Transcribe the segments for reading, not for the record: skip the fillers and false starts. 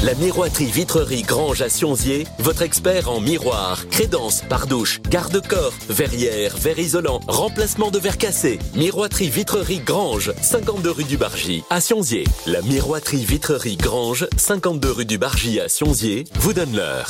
La miroiterie Vitrerie Grange à Sionzier, votre expert en miroir, crédence, pardouche, garde-corps, verrière, verre isolant, remplacement de verre cassé. Miroiterie Vitrerie Grange, 52 rue du Bargy à Sionzier. La miroiterie Vitrerie Grange, 52 rue du Bargy à Sionzier, vous donne l'heure.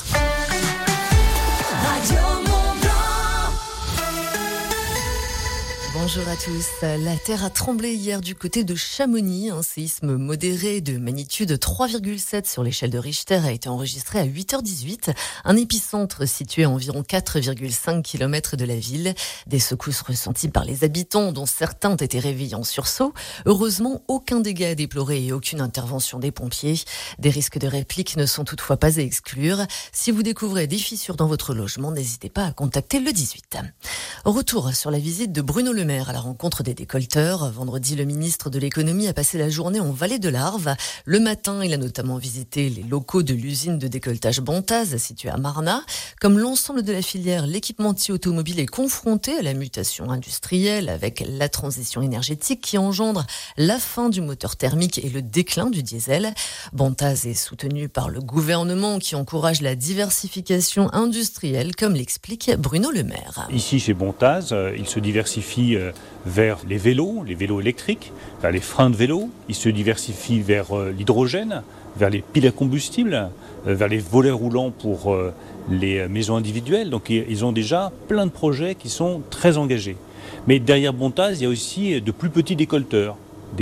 Bonjour à tous. La terre a tremblé hier du côté de Chamonix. Un séisme modéré de magnitude 3,7 sur l'échelle de Richter a été enregistré à 8h18. Un épicentre situé à environ 4,5 km de la ville. Des secousses ressenties par les habitants, dont certains ont été réveillés en sursaut. Heureusement, aucun dégât à déplorer et aucune intervention des pompiers. Des risques de réplique ne sont toutefois pas à exclure. Si vous découvrez des fissures dans votre logement, n'hésitez pas à contacter le 18. Retour sur la visite de Bruno Le Maire à la rencontre des décolteurs. Vendredi, le ministre de l'économie a passé la journée en vallée de l'Arve. Le matin, il a notamment visité les locaux de l'usine de décolletage Bontaz, située à Marnat. Comme l'ensemble de la filière, l'équipementier automobile est confronté à la mutation industrielle avec la transition énergétique qui engendre la fin du moteur thermique et le déclin du diesel. Bontaz est soutenu par le gouvernement qui encourage la diversification industrielle, comme l'explique Bruno Le Maire. Ici, chez Bontaz, il se diversifie vers les vélos électriques, vers les freins de vélo. Il se diversifie vers l'hydrogène, vers les piles à combustible, vers les volets roulants pour les maisons individuelles. Donc ils ont déjà plein de projets qui sont très engagés. Mais derrière Bontaz, il y a aussi de plus petits décolteurs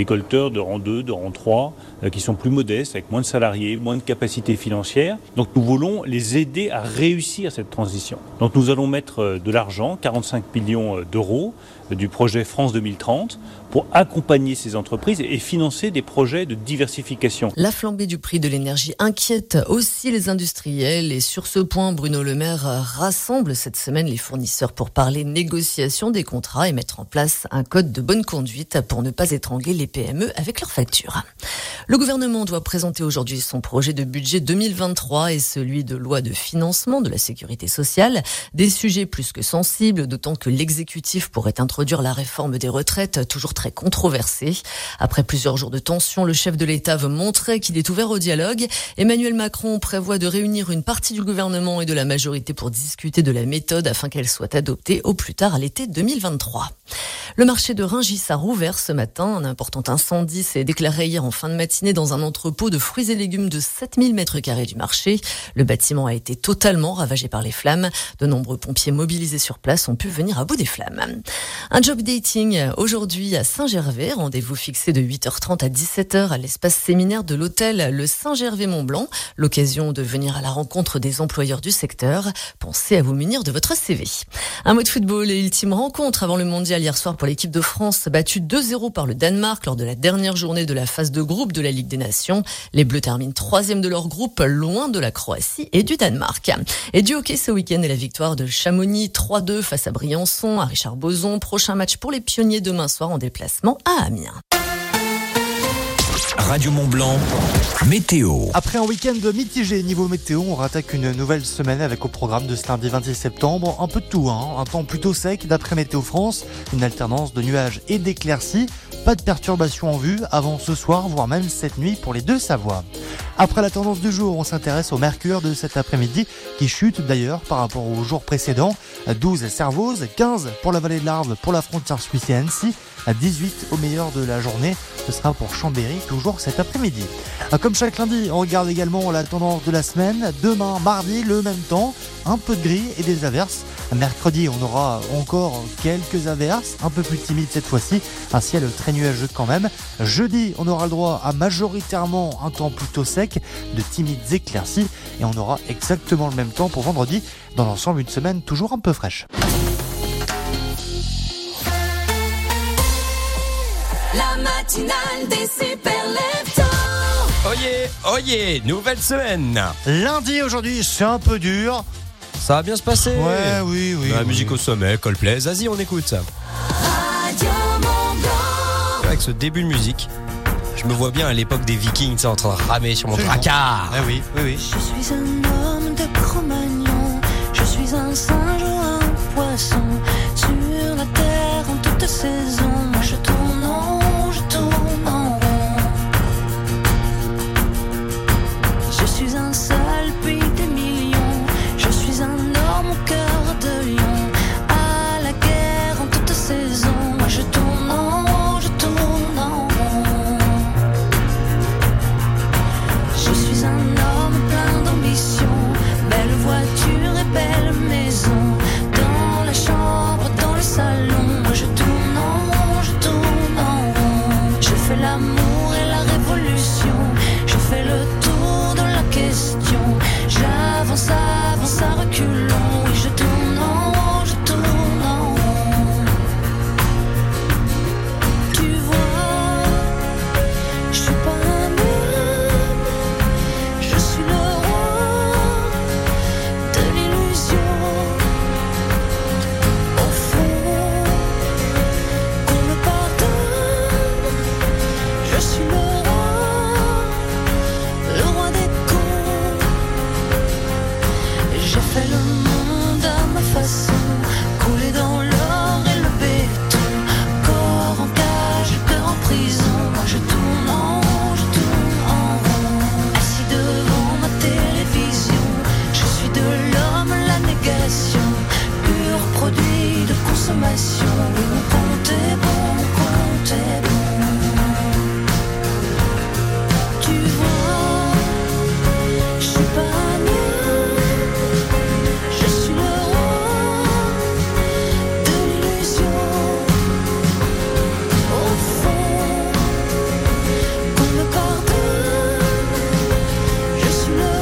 de rang 2, de rang 3, qui sont plus modestes, avec moins de salariés, moins de capacités financières. Donc nous voulons les aider à réussir cette transition. Donc nous allons mettre de l'argent, 45 millions d'euros, du projet France 2030, pour accompagner ces entreprises et financer des projets de diversification. La flambée du prix de l'énergie inquiète aussi les industriels et sur ce point, Bruno Le Maire rassemble cette semaine les fournisseurs pour parler négociation des contrats et mettre en place un code de bonne conduite pour ne pas étrangler les PME avec leurs factures. Le gouvernement doit présenter aujourd'hui son projet de budget 2023 et celui de loi de financement de la sécurité sociale. Des sujets plus que sensibles, d'autant que l'exécutif pourrait introduire la réforme des retraites, toujours très controversée. Après plusieurs jours de tension, le chef de l'État veut montrer qu'il est ouvert au dialogue. Emmanuel Macron prévoit de réunir une partie du gouvernement et de la majorité pour discuter de la méthode afin qu'elle soit adoptée au plus tard à l'été 2023. Le marché de Rungis a rouvert ce matin. Un important incendie s'est déclaré hier en fin de matinée dans un entrepôt de fruits et légumes de 7000 m² du marché. Le bâtiment a été totalement ravagé par les flammes. De nombreux pompiers mobilisés sur place ont pu venir à bout des flammes. Un job dating aujourd'hui à Saint-Gervais. Rendez-vous fixé de 8h30 à 17h à l'espace séminaire de l'hôtel Le Saint-Gervais-Mont-Blanc. L'occasion de venir à la rencontre des employeurs du secteur. Pensez à vous munir de votre CV. Un mot de football et ultime rencontre avant le mondial hier soir pour l'équipe de France, battue 2-0 par le Danemark lors de la dernière journée de la phase de groupe de la Ligue des Nations. Les Bleus terminent 3e de leur groupe, loin de la Croatie et du Danemark. Et du hockey ce week-end et la victoire de Chamonix 3-2 face à Briançon, à Richard Boson. Prochain match pour les pionniers demain soir en déplacement à Amiens. Radio Mont-Blanc, météo. Après un week-end mitigé niveau météo, on rattaque une nouvelle semaine avec au programme de ce lundi 26 septembre un peu de tout, un temps plutôt sec d'après Météo France, une alternance de nuages et d'éclaircies, pas de perturbations en vue avant ce soir, voire même cette nuit pour les Deux-Savoies. Après la tendance du jour, on s'intéresse au mercure de cet après-midi qui chute d'ailleurs par rapport au jour précédent. 12 à Servoz, 15 pour la vallée de l'Arve, pour la frontière suisse et Annecy, à 18 au meilleur de la journée. Ce sera pour Chambéry, toujours cet après-midi. Comme chaque lundi, on regarde également la tendance de la semaine. Demain, mardi, le même temps, un peu de gris et des averses. Mercredi, on aura encore quelques averses, un peu plus timides cette fois-ci, un ciel très nuageux quand même. Jeudi, on aura le droit à majoritairement un temps plutôt sec, de timides éclaircies, et on aura exactement le même temps pour vendredi. Dans l'ensemble, une semaine toujours un peu fraîche. La matinale des super leftos. Oh yeah, nouvelle semaine. Lundi aujourd'hui, c'est un peu dur. Ça va bien se passer. Ouais, oui. La musique au sommet, Coldplay, vas-y, on écoute ça. Radio Mont-Blanc. Avec ce début de musique, je me vois bien à l'époque des Vikings, en train de ramer sur mon tracard. Ah oui. Je suis un homme de Cro-Magnon. Je suis un singe ou un poisson. Sur la terre en toute saison. Moi je tourne en rond. Je suis suis un homme plein d'ambition, belle voiture et belle maison. Dans la chambre, dans le salon, je tourne en rond, je tourne en rond. Je fais l'amour et la révolution, je fais le tour de la question. J'avance, avance à reculons, oui je tourne en rond, je tourne en rond. Tu vois, je suis pas un homme, je suis le roi de l'illusion. Au fond, qu'on me pardonne, je suis le roi des cons. J'ai fait le monde à ma façon, coulé dans l'or et le béton, corps en cage, cœur en prison. Moi je tourne en rond, je tourne en rond. Assis devant ma télévision, je suis de l'homme la négation, pur produit de consommation. Oui, mon compte est bon, mon compte est bon. Tu vois, je suis pas un homme, je suis le roi de l'illusion. Au fond, qu'on me pardonne, je suis le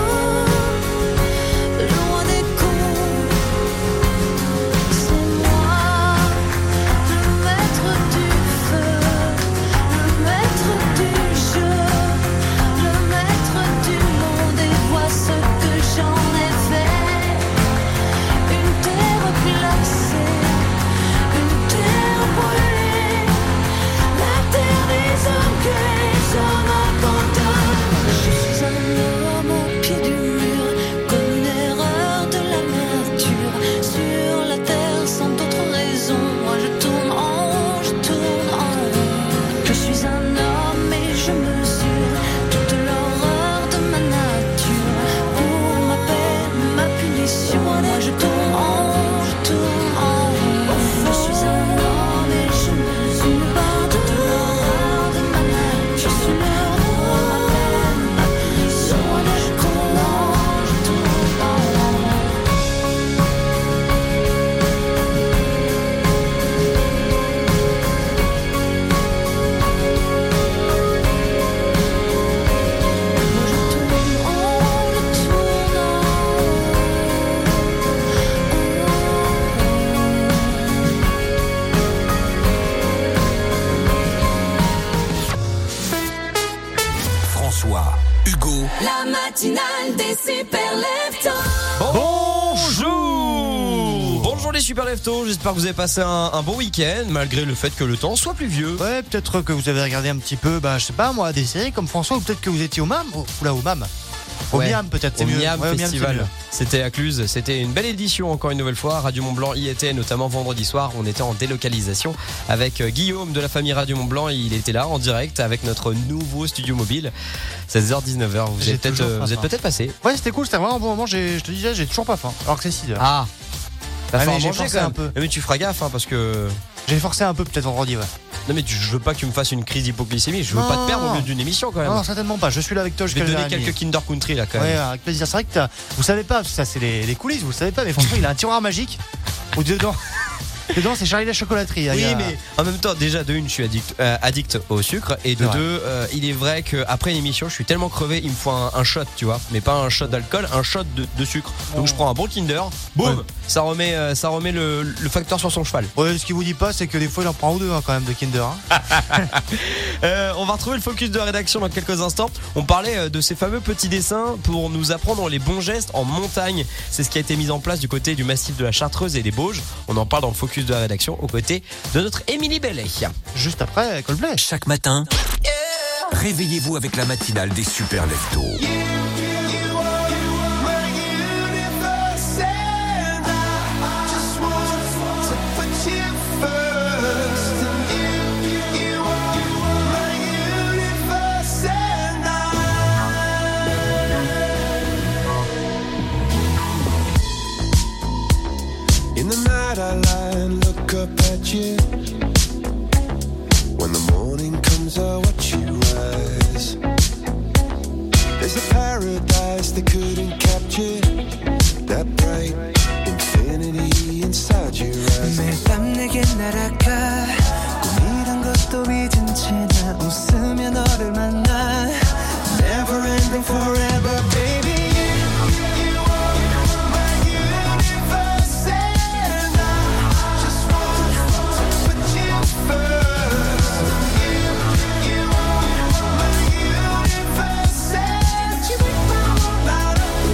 roi des cons. C'est moi, le maître du feu, le maître du jeu, le maître du monde, et vois ce que j'en ai fait. Une terre glacée, une terre brûlée, la terre des hommes que les hommes abandonnent. Je suis un homme au pied du mur, comme une erreur de la nature, sur la terre sans d'autre raison. Moi je tourne en rond, je tourne en rond. Je suis un homme et je mesure toute l'horreur de ma nature, pour ma peine, ma punition. Moi je tourne en rond, je tourne en rond. Je suis un homme et je mesure toute l'horreur de ma nature. Je suis le roi, ma peine, ma punition. Moi je tourne en rond, je tourne en rond. François, Hugo, La matinale des super leftos. Bonjour. Bonjour les super leftos, j'espère que vous avez passé un bon week-end malgré le fait que le temps soit pluvieux. Ouais, peut-être que vous avez regardé un petit peu, je sais pas moi, des séries comme François, ou peut-être que vous étiez au MAM. Au MAM. Au Ouais. Miam peut-être, c'est Au mieux. Miam Ouais, au Miam, Festival. c'est mieux. C'était à Cluse, c'était une belle édition encore une nouvelle fois. Radio Mont-Blanc y était, notamment vendredi soir. On était en délocalisation avec Guillaume de la famille Radio Mont-Blanc. Il était là en direct avec notre nouveau studio mobile. 16h-19h. Vous J'ai êtes toujours pas faim. peut-être passé. Ouais, c'était cool, c'était vraiment un bon moment. Je te disais, j'ai toujours pas faim, alors que c'est 6h. Ah, t'as Ouais, faim à mais j'ai manger forcé quand même. un peu. Mais tu feras gaffe parce que. J'ai forcé un peu peut-être vendredi, ouais. Non mais je veux pas que tu me fasses une crise d'hypoglycémie. Je veux Non. pas te perdre au milieu d'une émission quand même. Non, certainement pas. Je suis là avec toi je vais jusqu'à te donner 1h30. quelques Kinder Country là quand même. Ouais, avec plaisir. C'est vrai que vous savez pas, ça c'est les coulisses, vous le savez pas, mais franchement, il a un tiroir magique où dedans c'est Charlie la chocolaterie. Oui, il y a- mais en même temps, déjà de une, je suis addict au sucre, et de C'est vrai. deux, il est vrai qu'après une émission, je suis tellement crevé, il me faut un shot, tu vois, mais pas un shot d'alcool, un shot de sucre. Donc je prends un bon Kinder, boum, Ouais. ça remet le facteur sur son cheval. Ouais, ce qu'il vous dit pas, c'est que des fois il en prend un ou deux quand même de Kinder. Hein. On va retrouver le focus de la rédaction dans quelques instants. On parlait de ces fameux petits dessins pour nous apprendre les bons gestes en montagne. C'est ce qui a été mis en place du côté du massif de la Chartreuse et des Bauges. On en parle dans le focus de la rédaction aux côtés de notre Émilie Bellet. Juste après Coldplay. chaque matin, réveillez-vous avec la matinale des super leftos. In the night I lie and look up at you. When the morning comes I watch you rise. There's was a paradise they couldn't capture. That bright infinity inside your eyes. 매일 밤 내게 날아가 꿈이란 것도 잊은 채 나 웃으며 너를 만나 Never ending forever baby You are my universe and I just want to put you first You are my universe and you make my world light up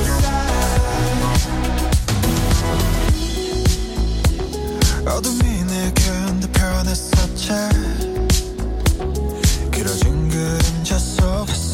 inside 어둠이 내겐 더 변했었지 길어진 그림자 속에서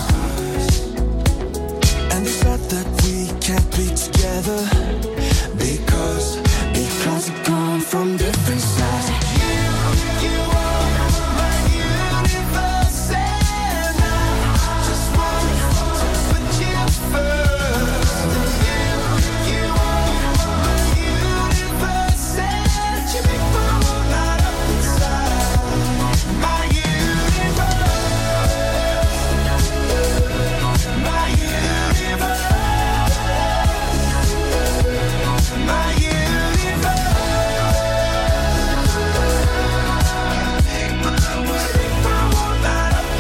And they said that we can't be together Because we've come from different sides You are my universe and I just want to put you first You are my universe and you make my world light up inside My universe My universe My universe Make my world light up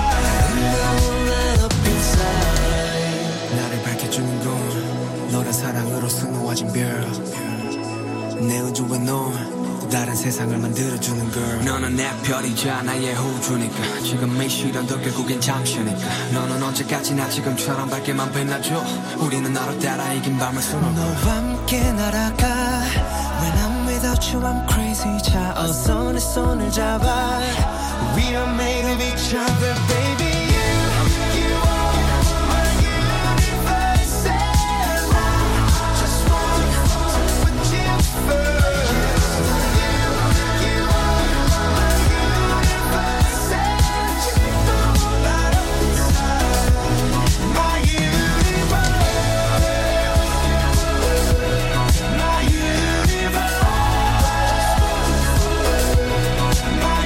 inside 나를 밝혀주는 건 너란 사랑으로 수놓아진 별 내 우주에 넌 다른 세상을 만들어주는 girl 너는 내 별이자 나의 호주니까 지금 이 시련도 결국엔 잠시니까 너는 언제까지나 지금처럼 밝게만 빛나줘 우리는 너로 따라 이긴 밤을 수놓아 너와 함께 날아가 When I'm without you I'm crazy 자 어서 내 손을 잡아 We are made of each other baby You are my universe and I just want to put you first You are my universe and you make my world light up inside My universe My universe My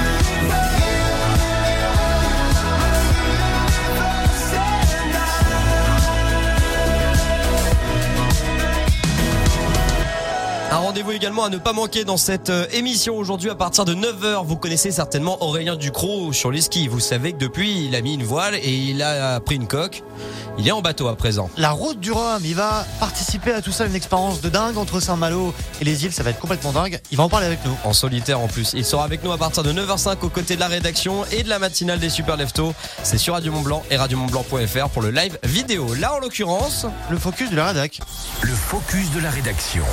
Un rendez-vous également à ne pas manquer dans cette émission aujourd'hui à partir de 9h. Vous connaissez certainement Aurélien Ducrot sur les skis. Vous savez que depuis, il a mis une voile et il a pris une coque. Il est en bateau à présent. La route du Rhum, il va participer à tout ça, une expérience de dingue entre Saint-Malo et les îles, ça va être complètement dingue. Il va en parler avec nous. En solitaire en plus. Il sera avec nous à partir de 9h05 aux côtés de la rédaction et de la matinale des Super Leftos. C'est sur Radio Mont-Blanc et radiomontblanc.fr pour le live vidéo. Là en l'occurrence, le focus de la rédac. Le focus de la rédaction.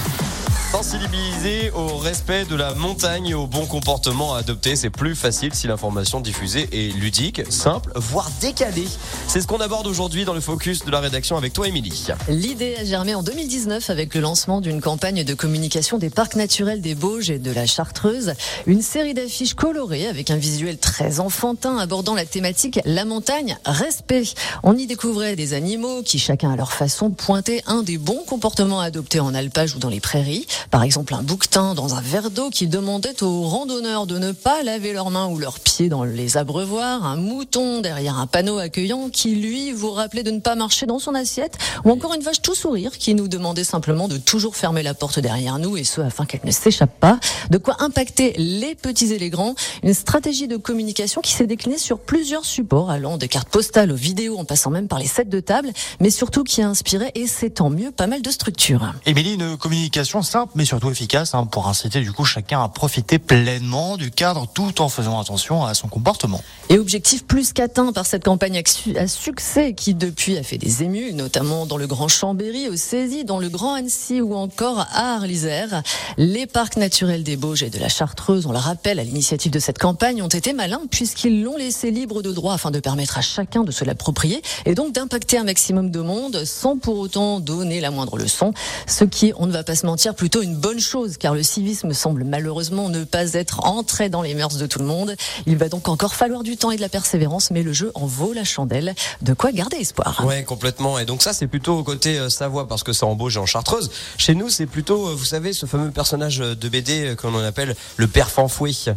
Sensibiliser au respect de la montagne et au bon comportement à adopter, c'est plus facile si l'information diffusée est ludique, simple, voire décalée. C'est ce qu'on aborde aujourd'hui dans le focus de la rédaction avec toi, Émilie. L'idée a germé en 2019 avec le lancement d'une campagne de communication des parcs naturels des Bauges et de la Chartreuse. Une série d'affiches colorées avec un visuel très enfantin abordant la thématique La montagne, respect. On y découvrait des animaux qui, chacun à leur façon, pointaient un des bons comportements à adopter en alpage ou dans les prairies. Par exemple, un bouquetin dans un verre d'eau qui demandait aux randonneurs de ne pas laver leurs mains ou leurs pieds dans les abreuvoirs. Un mouton derrière un panneau accueillant qui, lui, vous rappelait de ne pas marcher dans son assiette. Ou encore une vache tout sourire qui nous demandait simplement de toujours fermer la porte derrière nous et ce, afin qu'elle ne s'échappe pas. De quoi impacter les petits et les grands. Une stratégie de communication qui s'est déclinée sur plusieurs supports, allant des cartes postales aux vidéos en passant même par les sets de table, mais surtout qui a inspiré, et c'est tant mieux, pas mal de structures. Émilie, une communication simple mais surtout efficace pour inciter du coup chacun à profiter pleinement du cadre tout en faisant attention à son comportement. Et objectif plus qu'atteint par cette campagne à succès qui depuis a fait des émus, notamment dans le Grand Chambéry, au Cési, dans le Grand Annecy ou encore à Arlysère. Les parcs naturels des Bauges et de la Chartreuse, on le rappelle, à l'initiative de cette campagne, ont été malins puisqu'ils l'ont laissé libre de droit afin de permettre à chacun de se l'approprier et donc d'impacter un maximum de monde sans pour autant donner la moindre leçon. Ce qui est, on ne va pas se mentir, plutôt une bonne chose car le civisme semble malheureusement ne pas être entré dans les mœurs de tout le monde. Il va donc encore falloir du temps et de la persévérance, mais le jeu en vaut la chandelle. De quoi garder espoir. Ouais, complètement. Et donc ça, c'est plutôt au côté Savoie parce que c'est en Bauge et en Chartreuse. Chez nous, c'est plutôt, vous savez, ce fameux personnage de BD qu'on appelle le père Fanfouet.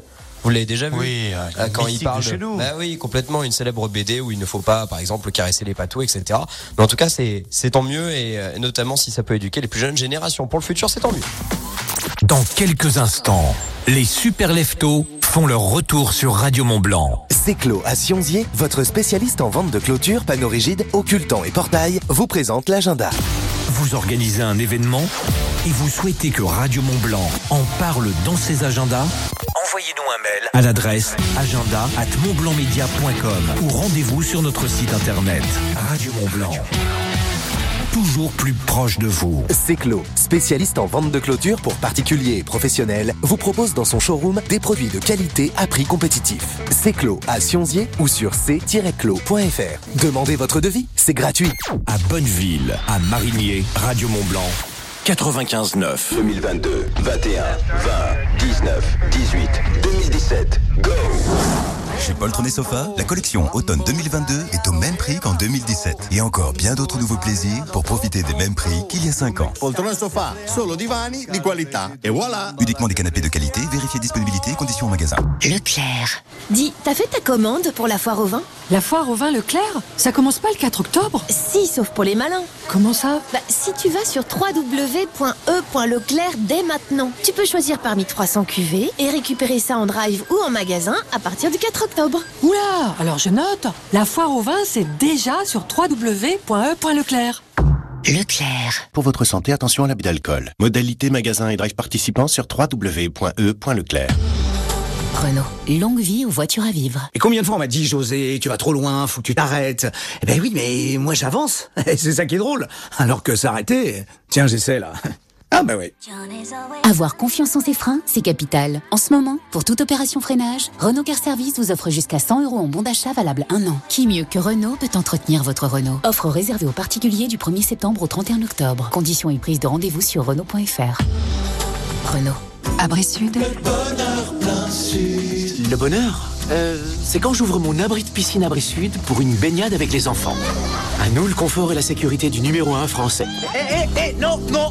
Vous l'avez déjà vu? Oui, Quand il parle chez nous. Bah oui, complètement, une célèbre BD où il ne faut pas, par exemple, caresser les patous, etc. Mais en tout cas, c'est tant mieux, et notamment si ça peut éduquer les plus jeunes générations. Pour le futur, c'est tant mieux. Dans quelques instants, les super leftos font leur retour sur Radio Mont-Blanc. Seclo à Sionzier, votre spécialiste en vente de clôture, panneaux rigides, occultants et portails, vous présente l'agenda. Vous organisez un événement et vous souhaitez que Radio Mont-Blanc en parle dans ses agendas? Envoyez-nous un mail à l'adresse agenda@montblancmedia.com ou rendez-vous sur notre site internet. Radio Mont-Blanc, toujours plus proche de vous. Seclo, spécialiste en vente de clôture pour particuliers et professionnels, vous propose dans son showroom des produits de qualité à prix compétitif. Seclo à Sionzier ou sur c-clos.fr. Demandez votre devis, c'est gratuit. À Bonneville, à Marigné, Radio Mont-Blanc, 95.9. 2022, 21, 20, 19, 18, 2017, go! Chez Poltron et Sofa, la collection automne 2022 est au même prix qu'en 2017. Et encore bien d'autres nouveaux plaisirs pour profiter des mêmes prix qu'il y a 5 ans. Poltron e Sofa, solo divani di qualità. Et voilà! Uniquement des canapés de qualité, vérifiez disponibilité et conditions au magasin. Leclerc. Dis, t'as fait ta commande pour la foire au vin? La foire au vin Leclerc? Ça commence pas le 4 octobre? Si, sauf pour les malins. Comment ça? Si tu vas sur www.e.leclerc dès maintenant, tu peux choisir parmi 300 cuvées et récupérer ça en drive ou en magasin à partir du 4 octobre. Oula, alors je note. La foire au vin, c'est déjà sur www.e.leclerc. Leclerc. Pour votre santé, attention à l'abus d'alcool. Modalité magasin et drive participants sur www.e.leclerc. Renault, longue vie aux voitures à vivre. Et combien de fois on m'a dit, José, tu vas trop loin, faut que tu t'arrêtes. Eh ben oui, mais moi j'avance. C'est ça qui est drôle. Alors que s'arrêter, tiens, j'essaie là. Ah bah oui. Avoir confiance en ses freins, c'est capital. En ce moment, pour toute opération freinage, Renault Car Service vous offre jusqu'à 100 € en bon d'achat valable 1 an. Qui mieux que Renault peut entretenir votre Renault? Offre réservée aux particuliers du 1er septembre au 31 octobre. Conditions et prise de rendez-vous sur Renault.fr. Renault. Abri Sud. Le bonheur plein sud. Le bonheur c'est quand j'ouvre mon abri de piscine Abri Sud pour une baignade avec les enfants. À nous, le confort et la sécurité du numéro 1 français. Non, non.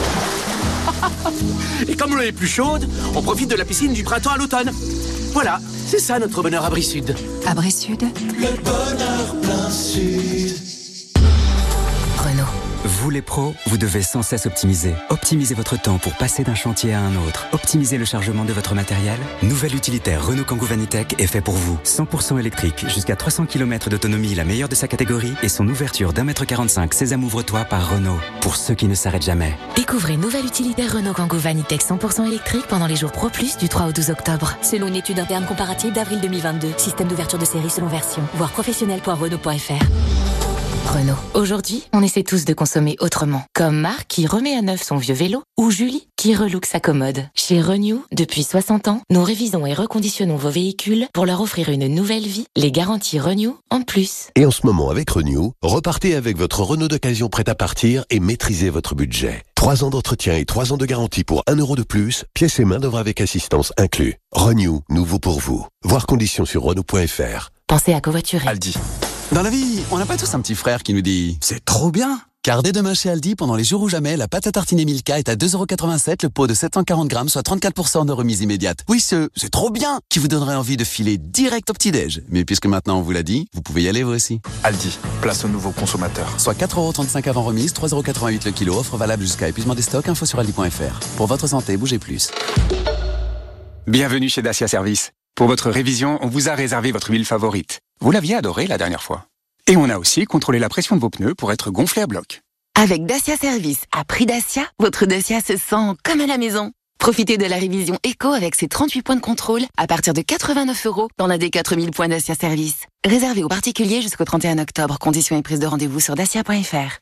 Et comme l'eau est plus chaude, on profite de la piscine du printemps à l'automne. Voilà, c'est ça notre bonheur Abri Sud. Abri Sud. Le bonheur plein sud. Renault. Vous les pros, vous devez sans cesse optimiser. Optimisez votre temps pour passer d'un chantier à un autre. Optimisez le chargement de votre matériel. Nouvel utilitaire Renault Kangoo Vanitech est fait pour vous. 100% électrique, jusqu'à 300 km d'autonomie, la meilleure de sa catégorie, et son ouverture d'1,45 m Sésame ouvre-toi par Renault. Pour ceux qui ne s'arrêtent jamais. Découvrez nouvel utilitaire Renault Kangoo Vanitech 100% électrique pendant les jours Pro Plus du 3 au 12 octobre. Selon une étude interne comparative d'avril 2022. Système d'ouverture de série selon version. Voir professionnel.renault.fr. Renault. Aujourd'hui, on essaie tous de consommer autrement. Comme Marc qui remet à neuf son vieux vélo ou Julie qui relook sa commode. Chez Renew, depuis 60 ans, nous révisons et reconditionnons vos véhicules pour leur offrir une nouvelle vie. Les garanties Renew en plus. Et en ce moment, avec Renew, repartez avec votre Renault d'occasion prêt à partir et maîtrisez votre budget. 3 ans d'entretien et 3 ans de garantie pour 1 € de plus, pièces et main d'œuvre avec assistance inclus. Renew, nouveau pour vous. Voir conditions sur Renault.fr. Pensez à covoiturer. Aldi. Dans la vie, on n'a pas tous un petit frère qui nous dit « C'est trop bien !» Car dès demain chez Aldi, pendant les jours ou jamais, la pâte à tartiner Milka est à 2,87 €, le pot de 740 grammes, soit 34% de remise immédiate. Oui, c'est trop bien, qui vous donnerait envie de filer direct au petit-déj. Mais puisque maintenant on vous l'a dit, vous pouvez y aller vous aussi. Aldi, place au nouveau consommateur. Soit 4,35 € avant remise, 3,88 € le kilo, offre valable jusqu'à épuisement des stocks, info sur aldi.fr. Pour votre santé, bougez plus. Bienvenue chez Dacia Service. Pour votre révision, on vous a réservé votre huile favorite. Vous l'aviez adorée la dernière fois. Et on a aussi contrôlé la pression de vos pneus pour être gonflés à bloc. Avec Dacia Service, à prix Dacia, votre Dacia se sent comme à la maison. Profitez de la révision Eco avec ses 38 points de contrôle à partir de 89 € dans l'un des 4000 points Dacia Service. Réservé aux particuliers jusqu'au 31 octobre. Conditions et prise de rendez-vous sur dacia.fr.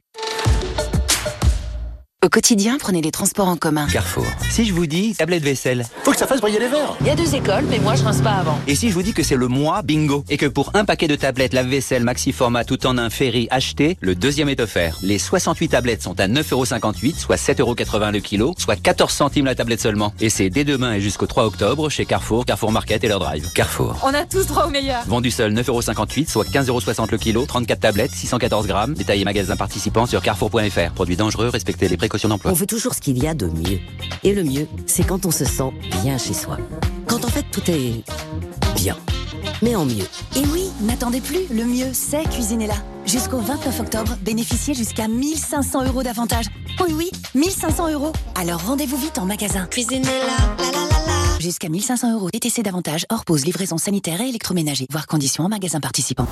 Au quotidien, prenez les transports en commun. Carrefour. Si je vous dis tablette vaisselle, faut que ça fasse briller les verres. Il y a 2 écoles, mais moi je rince pas avant. Et si je vous dis que c'est le mois bingo et que pour un paquet de tablettes lave-vaisselle maxi format tout en un Ferry acheté, le deuxième est offert. Les 68 tablettes sont à 9,58 €, soit 7,80 € le kilo, soit 14 centimes la tablette seulement. Et c'est dès demain et jusqu'au 3 octobre chez Carrefour, Carrefour Market et leur drive. Carrefour. On a tous droit au meilleur. Vendu seul 9,58 €, soit 15,60 € le kilo, 34 tablettes, 614 grammes. Détail et magasin participants sur carrefour.fr. Produit dangereux, respectez les précautions. précautions d'emploi. On fait toujours ce qu'il y a de mieux. Et le mieux, c'est quand on se sent bien chez soi. Quand en fait tout est bien, mais en mieux. Et oui, n'attendez plus, le mieux, c'est Cuisinella. Jusqu'au 29 octobre, bénéficiez jusqu'à 1500 € d'avantages. Oui, 1500 €. Alors rendez-vous vite en magasin. Cuisinella, la la la la. Jusqu'à 1500 € TTC d'avantages, hors pause, livraison sanitaire et électroménager. Voir conditions en magasin participant.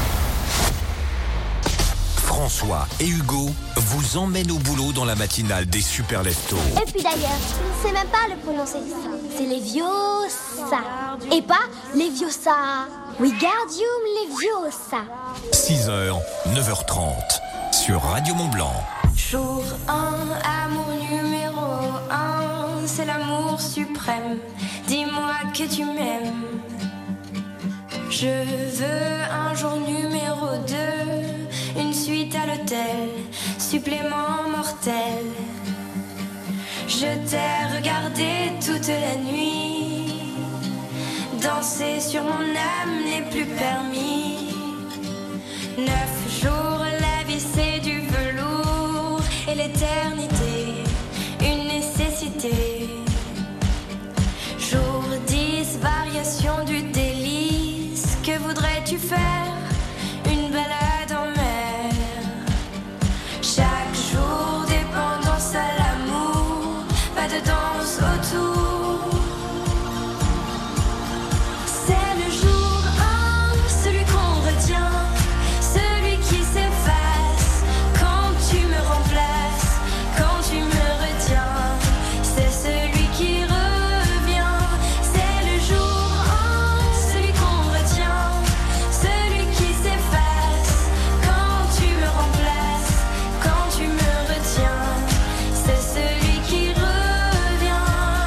François et Hugo vous emmènent au boulot dans la matinale des Super Leftos. Et puis d'ailleurs, je ne sais même pas le prononcer. C'est les Viosa. Et pas les Viosa. Wingardium Leviosa. 6h, 9h30 sur Radio Mont-Blanc. Jour 1, amour numéro 1, c'est l'amour suprême. Dis-moi que tu m'aimes. Je veux un jour numéro 2, une suite à l'hôtel, supplément mortel. Je t'ai regardé toute la nuit, danser sur mon âme n'est plus permis. 9 jours, la vie c'est du velours, et l'éternité, une nécessité. Jour 10, variation du délice, que voudrais-tu faire? Une balade en mer. Chaque jour, dépendance à l'amour, pas de danse autour. C'est le jour 1, celui qu'on retient, celui qui s'efface quand tu me remplaces, quand tu me retiens. C'est celui qui revient. C'est le jour 1, celui qu'on retient, celui qui s'efface quand tu me remplaces, quand tu me retiens. C'est celui qui revient.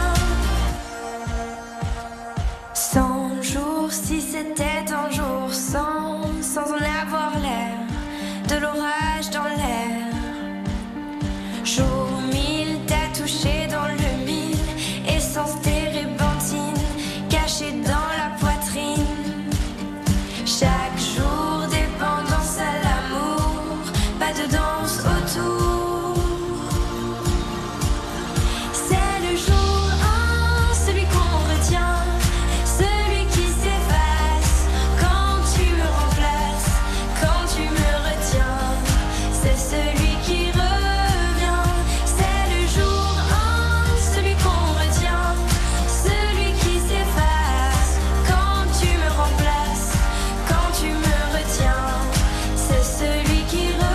100 jours, si c'était un jour sans en avoir l'air, de l'orage dans l'air. Jour 1000, t'as touché dans le mille, essence térébenthine, cachée dans la poitrine. Chaque jour, dépendance à l'amour, pas de danse autour. C'est le jour 1, celui qu'on retient, celui qui s'efface quand tu me remplaces, quand tu me retiens. C'est celui qui revient. C'est le jour 1, celui qu'on retient, celui qui s'efface quand tu me remplaces, quand tu me retiens. C'est celui qui revient.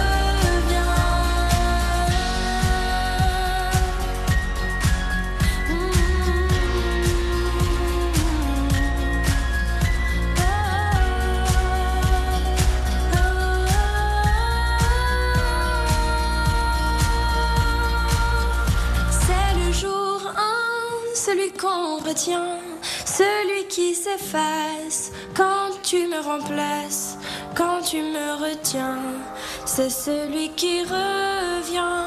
C'est le jour 1, celui qu'on retient, celui qui s'efface quand tu me remplaces, quand tu me retiens. C'est celui qui revient.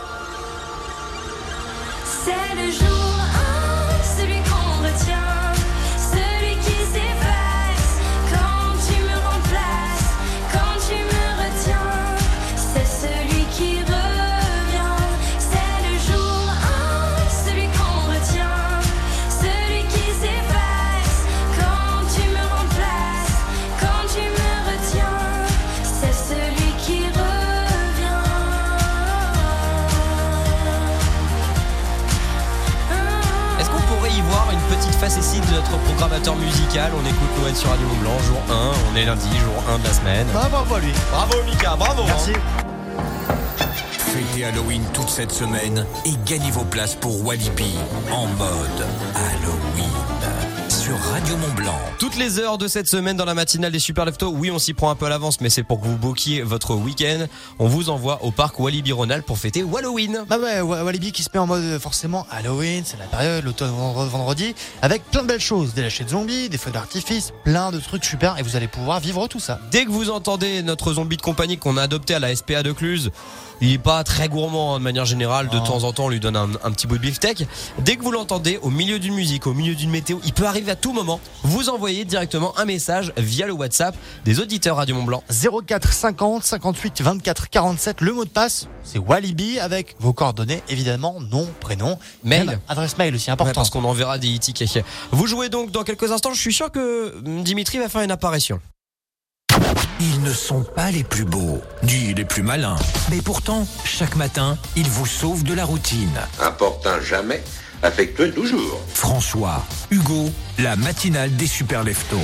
C'est le jour 1, celui qu'on retient, celui qui s'efface quand tu me remplaces, quand tu me retiens. C'est celui qui revient. C'est le jour 1, celui qu'on retient, celui qui s'efface quand tu me remplaces, quand tu me retiens. C'est celui qui revient. Est-ce qu'on pourrait y voir une petite facétie de notre programmateur musical? On écoute Noël sur Radio Mont-Blanc, jour 1, on est lundi, jour 1 de la semaine. Ah, bravo à lui. Bravo Mika, bravo. Merci. Fêtez Halloween toute cette semaine et gagnez vos places pour Walibi en mode Halloween sur Radio Mont-Blanc. Toutes les heures de cette semaine dans la matinale des Super Leftos, oui on s'y prend un peu à l'avance mais c'est pour que vous bookiez votre week-end. On vous envoie au parc Walibi-Ronald pour fêter Halloween. Bah ouais, Walibi qui se met en mode forcément Halloween, c'est la période, l'automne, vendredi, avec plein de belles choses, des lâchers de zombies, des feux d'artifice, plein de trucs super et vous allez pouvoir vivre tout ça. Dès que vous entendez notre zombie de compagnie qu'on a adopté à la SPA de Cluse, il est pas très gourmand de manière générale, de temps en temps on lui donne un petit bout de beefsteak. Dès que vous l'entendez au milieu d'une musique, au milieu d'une météo, il peut arriver à tout moment, vous envoyez directement un message via le WhatsApp des auditeurs Radio Mont-Blanc. 04 50 58 24 47. Le mot de passe, c'est Walibi avec vos coordonnées, évidemment, nom, prénom, mail, même adresse mail aussi important. Ouais, parce qu'on enverra des tickets. Vous jouez donc dans quelques instants. Je suis sûr que Dimitri va faire une apparition. Ils ne sont pas les plus beaux, ni les plus malins. Mais pourtant, chaque matin, ils vous sauvent de la routine. Important jamais, affectueux toujours. François, Hugo, la matinale des super leftos.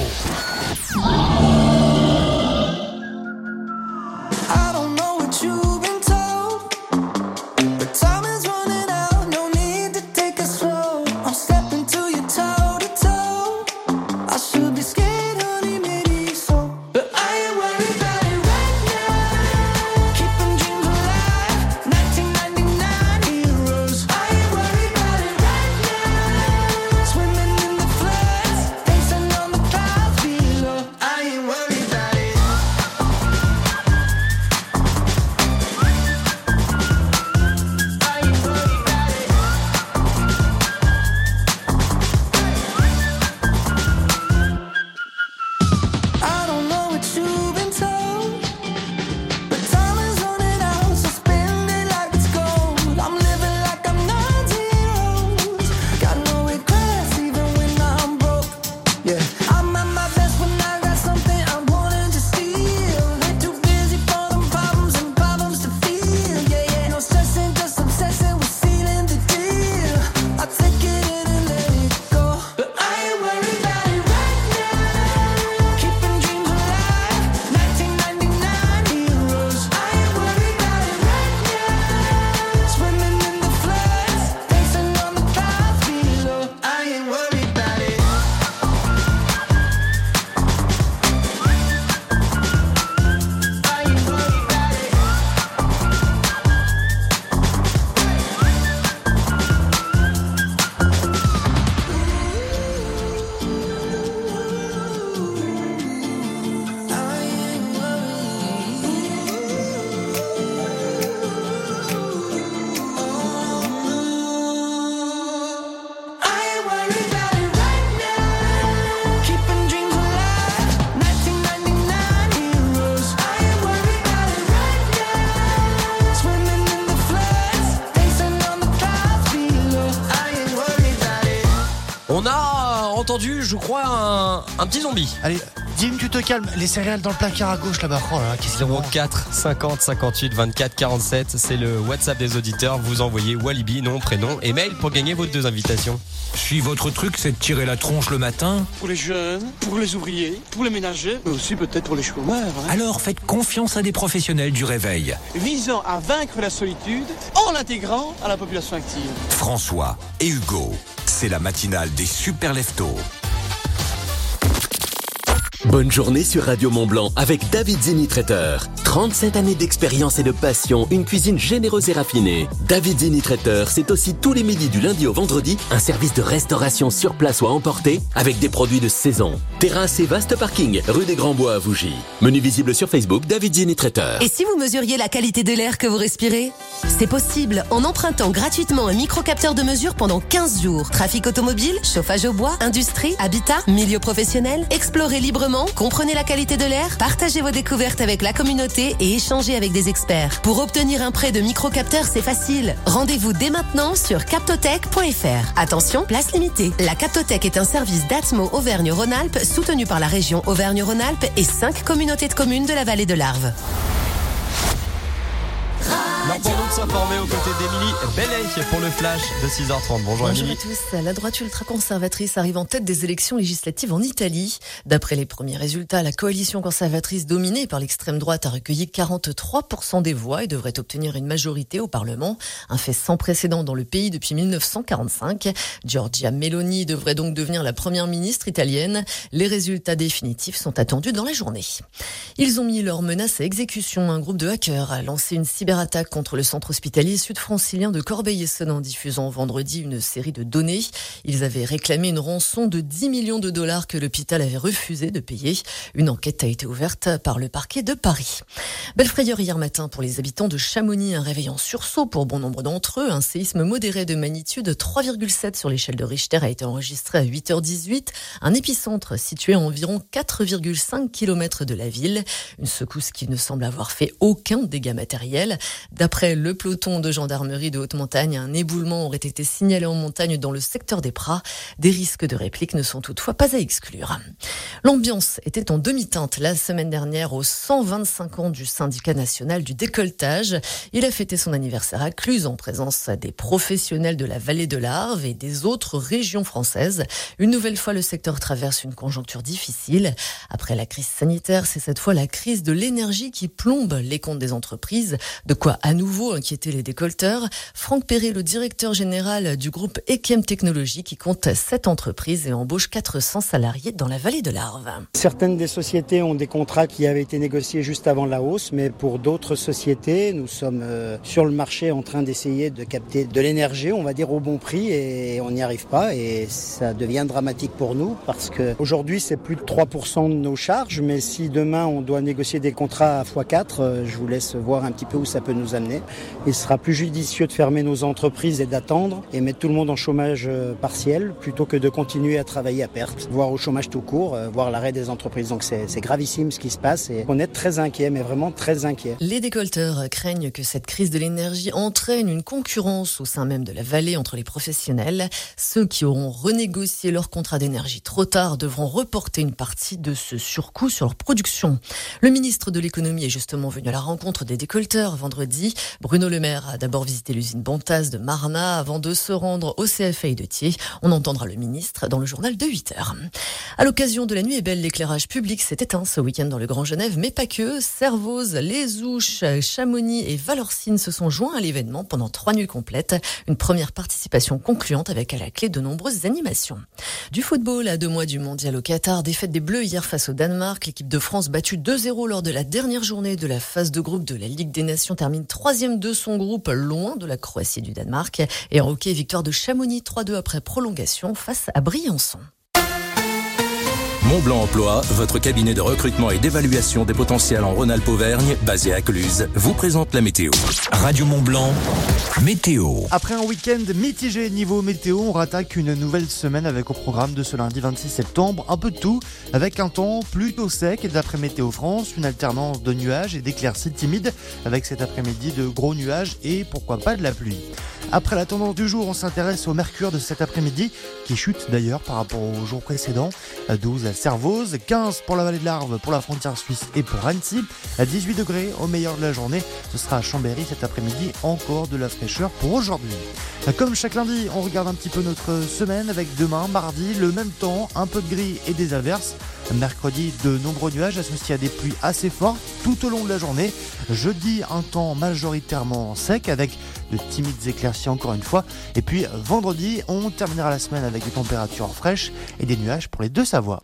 On a entendu, je crois, un petit zombie. Allez, Dim, tu te calmes. Les céréales dans le placard à gauche là-bas. Oh là là, qu'est-ce qu'il y a? 04 50 58 24 47, c'est le WhatsApp des auditeurs. Vous envoyez Walibi, nom, prénom et mail pour gagner vos 2 invitations. Si votre truc c'est de tirer la tronche le matin, pour les jeunes, pour les ouvriers, pour les ménagers, mais aussi peut-être pour les chômeurs. Alors faites confiance à des professionnels du réveil. Visant à vaincre la solitude en l'intégrant à la population active. François et Hugo, c'est la matinale des super leftos. Bonne journée sur Radio Mont-Blanc avec David Zini Traiteur. 37 années d'expérience et de passion, une cuisine généreuse et raffinée. David Zini Traiteur, c'est aussi tous les midis du lundi au vendredi, un service de restauration sur place ou à emporter avec des produits de saison. Terrasse et vaste parking, rue des Grands Bois à Vougy. Menu visible sur Facebook, David Zini Traiteur. Et si vous mesuriez la qualité de l'air que vous respirez? C'est possible en empruntant gratuitement un microcapteur de mesure pendant 15 jours. Trafic automobile, chauffage au bois, industrie, habitat, milieu professionnel. Explorez librement, comprenez la qualité de l'air, partagez vos découvertes avec la communauté et échangez avec des experts. Pour obtenir un prêt de microcapteur, c'est facile. Rendez-vous dès maintenant sur captotech.fr. Attention, place limitée. La Captotech est un service d'Atmo Auvergne-Rhône-Alpes soutenu par la région Auvergne-Rhône-Alpes et 5 communautés de communes de la vallée de l'Arve. L'heure pour nous de s'informer aux côtés d'Émilie Belley pour le flash de 6h30. Bonjour Émilie. Bonjour à tous. La droite ultra-conservatrice arrive en tête des élections législatives en Italie. D'après les premiers résultats, la coalition conservatrice dominée par l'extrême droite a recueilli 43% des voix et devrait obtenir une majorité au Parlement. Un fait sans précédent dans le pays depuis 1945. Giorgia Meloni devrait donc devenir la première ministre italienne. Les résultats définitifs sont attendus dans la journée. Ils ont mis leurs menaces à exécution. Un groupe de hackers a lancé une cyberattaque contre le centre centre hospitalier sud-francilien de Corbeil-Essonnes en diffusant vendredi une série de données. Ils avaient réclamé une rançon de 10 millions de dollars que l'hôpital avait refusé de payer. Une enquête a été ouverte par le parquet de Paris. Belle frayeur hier matin pour les habitants de Chamonix, un réveil en sursaut pour bon nombre d'entre eux. Un séisme modéré de magnitude 3,7 sur l'échelle de Richter a été enregistré à 8h18. Un épicentre situé à environ 4,5 km de la ville. Une secousse qui ne semble avoir fait aucun dégât matériel. D'après le peloton de gendarmerie de haute montagne, un éboulement aurait été signalé en montagne dans le secteur des Pras. Des risques de réplique ne sont toutefois pas à exclure. L'ambiance était en demi-teinte la semaine dernière aux 125 ans du syndicat national du décolletage. Il a fêté son anniversaire à Cluses en présence des professionnels de la vallée de l'Arve et des autres régions françaises. Une nouvelle fois, le secteur traverse une conjoncture difficile. Après la crise sanitaire, c'est cette fois la crise de l'énergie qui plombe les comptes des entreprises. De quoi à nouveau inquiéter les décolleteurs. Franck Perret, le directeur général du groupe Ekem Technologies, qui compte 7 entreprises et embauche 400 salariés dans la vallée de l'Arve. Certaines des sociétés ont des contrats qui avaient été négociés juste avant la hausse, mais pour d'autres sociétés, nous sommes sur le marché en train d'essayer de capter de l'énergie, on va dire au bon prix, et on n'y arrive pas, et ça devient dramatique pour nous, parce qu'aujourd'hui c'est plus de 3% de nos charges, mais si demain on doit négocier des contrats à x4, je vous laisse voir un petit peu où ça peut nous amener. Il sera plus judicieux de fermer nos entreprises et d'attendre, et mettre tout le monde en chômage partiel, plutôt que de continuer à travailler à perte, voire au chômage tout court, voire l'arrêt des entreprises. Donc c'est gravissime ce qui se passe, et on est très inquiet, mais vraiment très inquiet. Les décolleteurs craignent que cette crise de l'énergie entraîne une concurrence au sein même de la vallée entre les professionnels. Ceux qui auront renégocié leur contrat d'énergie trop tard devront reporter une partie de ce surcoût sur leur production. Le ministre de l'économie est justement venu à la rencontre des décolleteurs vendredi. Bruno Le Maire a d'abord visité l'usine Bontas de Marna avant de se rendre au CFA de Thiers. On entendra le ministre dans le journal de 8h. À l'occasion de la nuit est belle, l'éclairage public s'est éteint ce week-end dans le Grand Genève, mais pas que. Servoz, Les Ouches, Chamonix et Valorcine se sont joints à l'événement pendant 3 nuits complètes. Une première participation concluante avec à la clé de nombreuses animations. Du football à 2 mois du mondial au Qatar, défaite des Bleus hier face au Danemark. L'équipe de France battue 2-0 lors de la dernière journée de la phase de groupe de la Ligue des Nations termine 3e de son groupe, loin de la Croatie et du Danemark. Et en hockey, victoire de Chamonix 3-2 après prolongation face à Briançon. Montblanc Emploi, votre cabinet de recrutement et d'évaluation des potentiels en Rhône-Alpes-Auvergne, basé à Cluses, vous présente la météo. Radio Montblanc, météo. Après un week-end mitigé niveau météo, on rattaque une nouvelle semaine avec au programme de ce lundi 26 septembre un peu de tout, avec un temps plutôt sec et d'après Météo France, une alternance de nuages et d'éclaircies timides, avec cet après-midi de gros nuages et pourquoi pas de la pluie. Après la tendance du jour, on s'intéresse au mercure de cet après-midi, qui chute d'ailleurs par rapport au jour précédent. 12 à Servoz, 15 pour la vallée de l'Arve, pour la frontière suisse et pour Annecy. À 18 degrés au meilleur de la journée, ce sera à Chambéry cet après-midi, encore de la fraîcheur pour aujourd'hui. Comme chaque lundi, on regarde un petit peu notre semaine avec demain, mardi, le même temps, un peu de gris et des averses. Mercredi, de nombreux nuages associés à des pluies assez fortes tout au long de la journée. Jeudi, un temps majoritairement sec avec de timides éclaircies encore une fois. Et puis vendredi, on terminera la semaine avec des températures fraîches et des nuages pour les deux Savoies.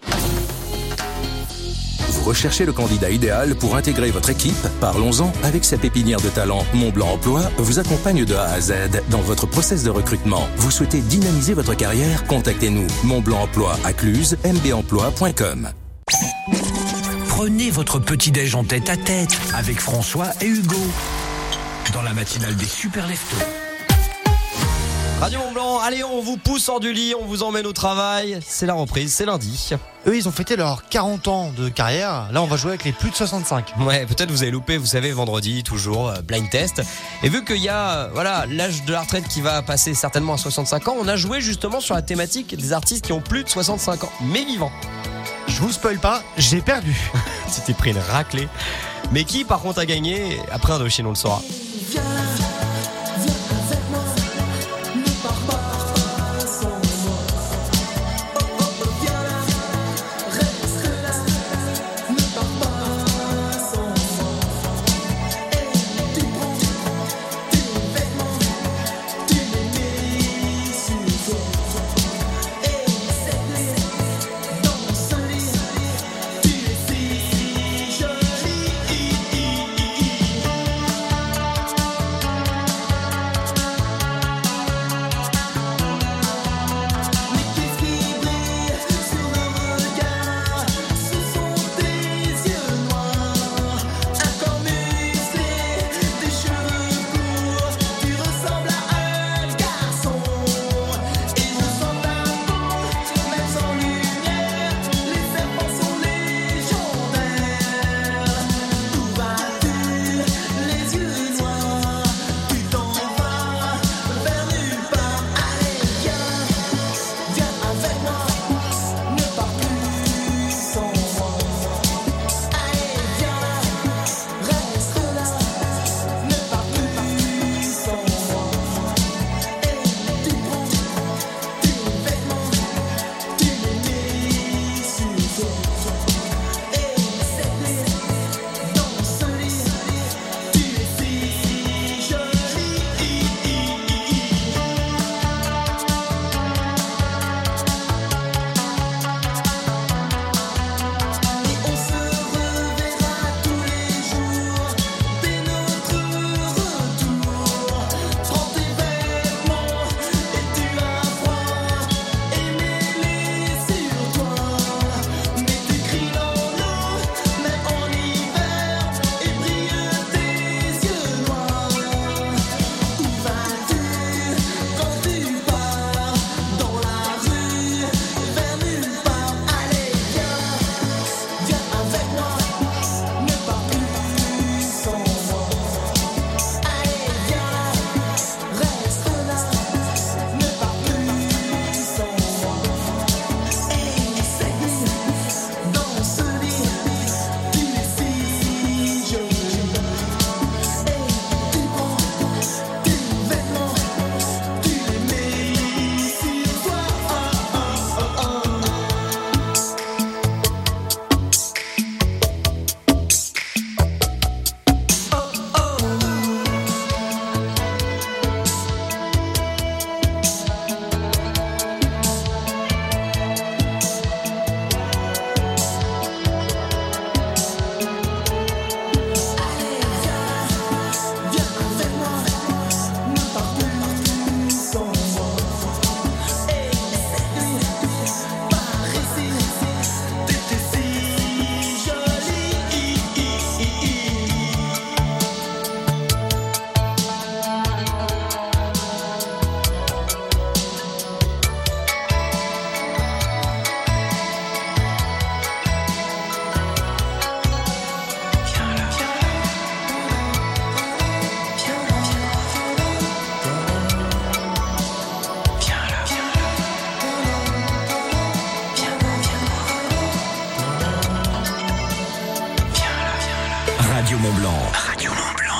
Vous recherchez le candidat idéal pour intégrer votre équipe? Parlons-en avec sa pépinière de talent. Montblanc Emploi vous accompagne de A à Z dans votre process de recrutement. Vous souhaitez dynamiser votre carrière? Contactez-nous. Montblanc Emploi à Cluses, mbemploi.com. Prenez votre petit-déj en tête-à-tête avec François et Hugo dans la matinale des Super Leftos. Radio Montblanc, allez, on vous pousse hors du lit, on vous emmène au travail. C'est la reprise, c'est lundi. Eux, ils ont fêté leurs 40 ans de carrière. Là, on va jouer avec les plus de 65. Ouais, peut-être vous avez loupé, vous savez, vendredi, toujours, blind test. Et vu qu'il y a, l'âge de la retraite qui va passer certainement à 65 ans, on a joué justement sur la thématique des artistes qui ont plus de 65 ans, mais vivants. Je vous spoil pas, j'ai perdu. Tu t'es pris une raclée. Mais qui, par contre, a gagné? Après Indochine, on le saura.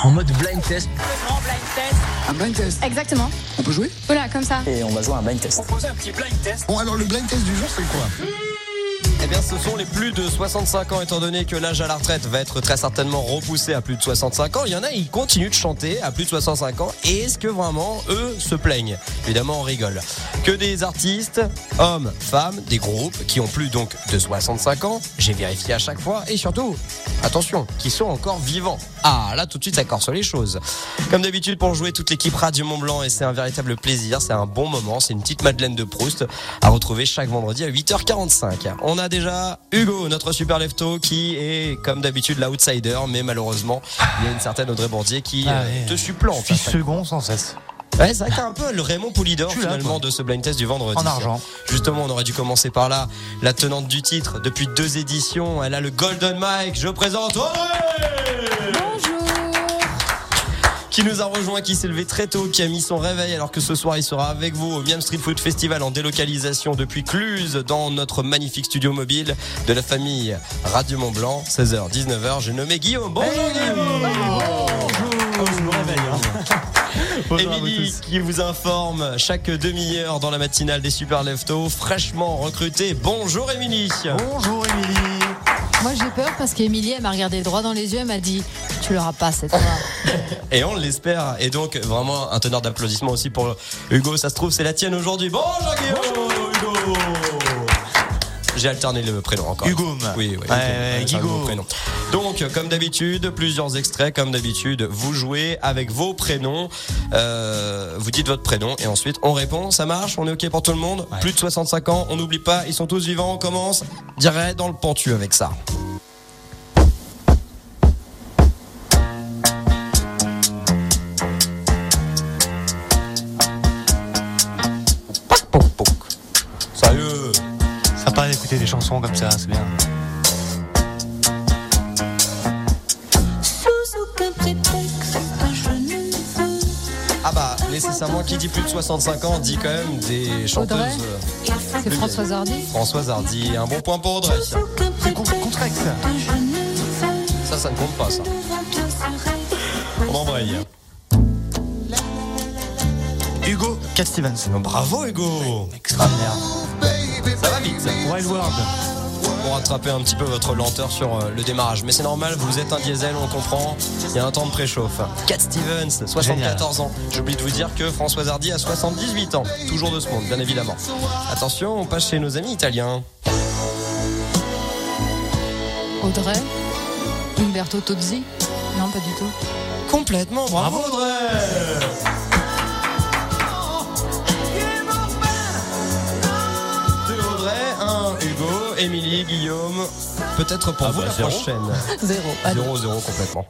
En mode blind test. Grand blind test. Un blind test. Exactement. On peut jouer? Voilà, comme ça. Et on va jouer à un blind test. On pose un petit blind test. Bon, alors le blind test du jour, c'est quoi? Eh bien, ce sont les plus de 65 ans, étant donné que l'âge à la retraite va être très certainement repoussé à plus de 65 ans. Il y en a, ils continuent de chanter à plus de 65 ans. Et est-ce que vraiment, eux, se plaignent? Évidemment, on rigole. Que des artistes, hommes, femmes, des groupes qui ont plus donc de 65 ans. J'ai vérifié à chaque fois. Et surtout, attention, qui sont encore vivants. Ah, là, tout de suite, ça corse les choses. Comme d'habitude, pour jouer, toute l'équipe Radio Mont-Blanc. Et c'est un véritable plaisir. C'est un bon moment. C'est une petite Madeleine de Proust à retrouver chaque vendredi à 8h45. On a déjà Hugo, notre super lefto, qui est comme d'habitude l'outsider, mais malheureusement il y a une certaine Audrey Bourdier qui te supplante. 6 secondes sans cesse. Ouais, c'est vrai que t'es un peu le Raymond Poulidor finalement de ce blind test du vendredi. En argent. Justement, on aurait dû commencer par là. La tenante du titre depuis 2 éditions, elle a le Golden Mike. Je présente Audrey. Qui nous a rejoint, qui s'est levé très tôt, qui a mis son réveil alors que ce soir il sera avec vous au Miam Street Food Festival en délocalisation depuis Cluse dans notre magnifique studio mobile de la famille Radio Mont-Blanc. 16h, 19h, j'ai nommé Guillaume. Bonjour Guillaume. Bonjour. Je me réveille. Émilie qui vous informe chaque demi-heure dans la matinale des Super Leftos, fraîchement recrutée. Bonjour Émilie. Bonjour Émilie. Moi j'ai peur parce qu'Émilie elle m'a regardé droit dans les yeux, elle m'a dit tu l'auras pas cette fois. Et on l'espère. Et donc vraiment un teneur d'applaudissements aussi pour Hugo. Ça se trouve c'est la tienne aujourd'hui. Bonjour Guillaume. Hugo. J'ai alterné le prénom encore. Hugo. Oui, Hugo. Prénom. Donc, comme d'habitude, plusieurs extraits. Comme d'habitude, vous jouez avec vos prénoms. Vous dites votre prénom et ensuite on répond. Ça marche? On est OK pour tout le monde? Plus de 65 ans, on n'oublie pas, ils sont tous vivants. On commence direct dans le pentu avec ça. Sérieux? Ça paraît d'écouter des chansons comme ça, c'est bien. Ah bah, nécessairement, qui dit plus de 65 ans dit quand même des chanteuses. C'est Françoise Hardy. Françoise Hardy, un bon point pour Audrey. C'est Contrex. Ça ne compte pas, ça. On embraye. Hugo Cat Stevens. Bravo Hugo. Extraordinaire. Ça va vite. Wild World. Pour rattraper un petit peu votre lenteur sur le démarrage. Mais c'est normal, vous êtes un diesel, on comprend. Il y a un temps de préchauffe. Cat Stevens, 74 ans. J'oublie de vous dire que Françoise Hardy a 78 ans. Toujours de ce monde, bien évidemment. Attention, on passe chez nos amis italiens. Audrey. Umberto Tozzi. Non, pas du tout. Complètement, bravo Audrey. Hugo, Émilie, Guillaume, peut-être pour vous la prochaine. 0-0 complètement.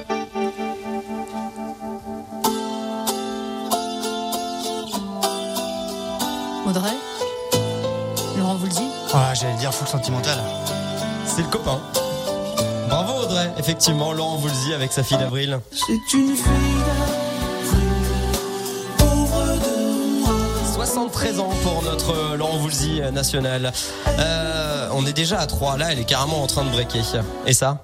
Audrey, Laurent Voulzy. Voilà, j'allais dire full sentimental. C'est le copain. Bravo Audrey, effectivement, Laurent Voulzy avec sa fille d'Avril. C'est une fille d'Avril, pauvre de moi. 73 ans pour notre Laurent Voulzy national. On est déjà à 3, là elle est carrément en train de breaker. Et ça?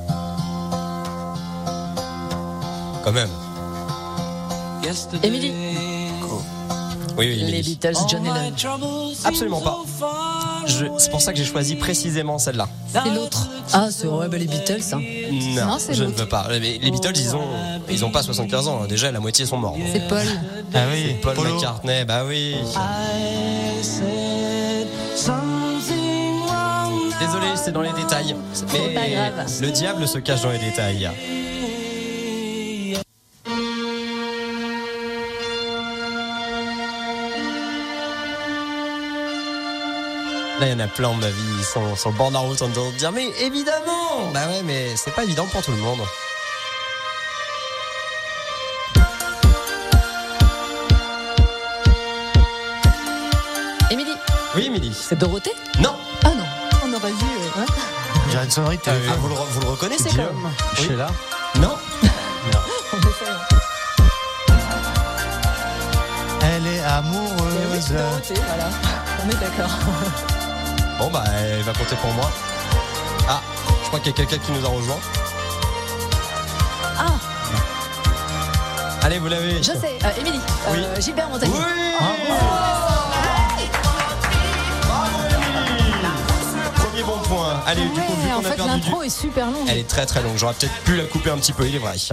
Quand même. Émilie. Oui, Émilie. Les Beatles, John Lennon. Absolument pas. C'est pour ça que j'ai choisi précisément celle-là. C'est l'autre. Ah, c'est les Beatles. Hein. Non, je ne veux pas. Les Beatles, ils ont pas 75 ans. Déjà, la moitié sont morts. C'est Paul. Ah oui, Paul McCartney, bah oui. Désolé, c'est dans les détails. Mais pas grave. Le diable se cache dans les détails. Là, il y en a plein, ma vie. Ils sont sur le bord de la route en train de dire, mais évidemment! Bah ouais, mais c'est pas évident pour tout le monde. Émilie. Oui, Émilie. C'est Dorothée? Non. Ah non. On aurait vu. J'ai une sonorité. Vous le reconnaissez quand même? Je suis là. Non. On essaie. Elle est amoureuse. Oui, Dorothée, voilà. On est d'accord. Bon, bah, elle va compter pour moi. Ah, je crois qu'il y a quelqu'un qui nous a rejoint. Ah. Allez, vous l'avez. Je sais, Émilie. Oui. Gilbert Montagnier. Oui. Premier bon point. Allez, du coup, vu qu'on en a fait, perdu l'intro est super longue. Elle est très très longue. J'aurais peut-être pu la couper un petit peu, il est vrai.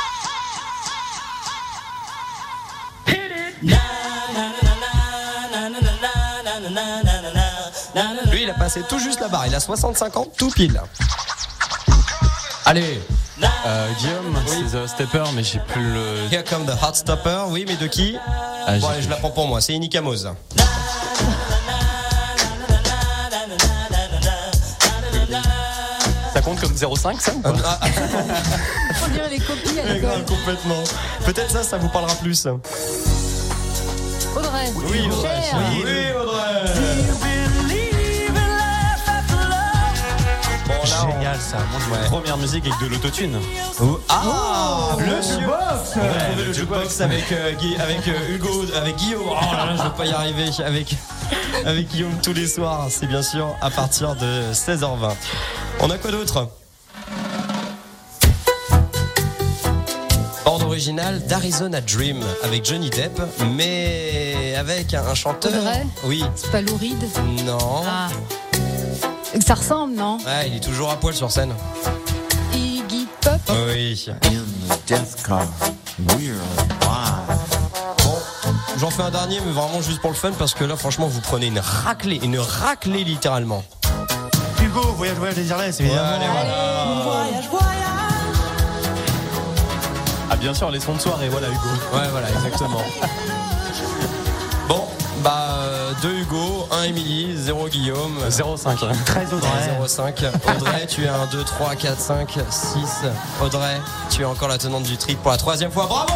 Lui, il a passé tout juste la barre. Il a 65 ans, tout pile. Allez. Guillaume, c'est The Stepper, mais j'ai plus le. Here Come the Heartstopper. Oui, mais de qui? Bon, allez, je la prends pour moi. C'est Inika Mose. Ça compte comme 0,5 ça? On dirait les copies à l'école. Complètement. Peut-être ça vous parlera plus. Audrey. Oui, Audrey. Cher. Oui, Audrey. Bon, là, génial ça. Moi, c'est première musique avec de l'autotune. Le jukebox. On va trouver le jukebox avec Hugo, avec Guillaume. Oh là là, je vais pas y arriver. Avec Guillaume tous les soirs. C'est bien sûr à partir de 16h20. On a quoi d'autre? Bande originale d'Arizona Dream avec Johnny Depp, mais avec un chanteur. Audrey. Oui. C'est pas Lou Reed? Non. Ah. Ça ressemble, non? Ouais, il est toujours à poil sur scène. Iggy Pop. Oui. Bon, j'en fais un dernier, mais vraiment juste pour le fun, parce que là, franchement, vous prenez une raclée littéralement. Hugo, voyage, désirless, évidemment. Allez, voilà. Ah, bien sûr, les sons de soirée, voilà Hugo. Ouais, voilà, exactement. Bon, 2 Hugo, 1 Émilie, 0 Guillaume. 0,5. 13 Audrey. 0,5. Audrey, tu es 1, 2, 3, 4, 5, 6. Audrey, tu es encore la tenante du trick pour la 3e fois. Bravo!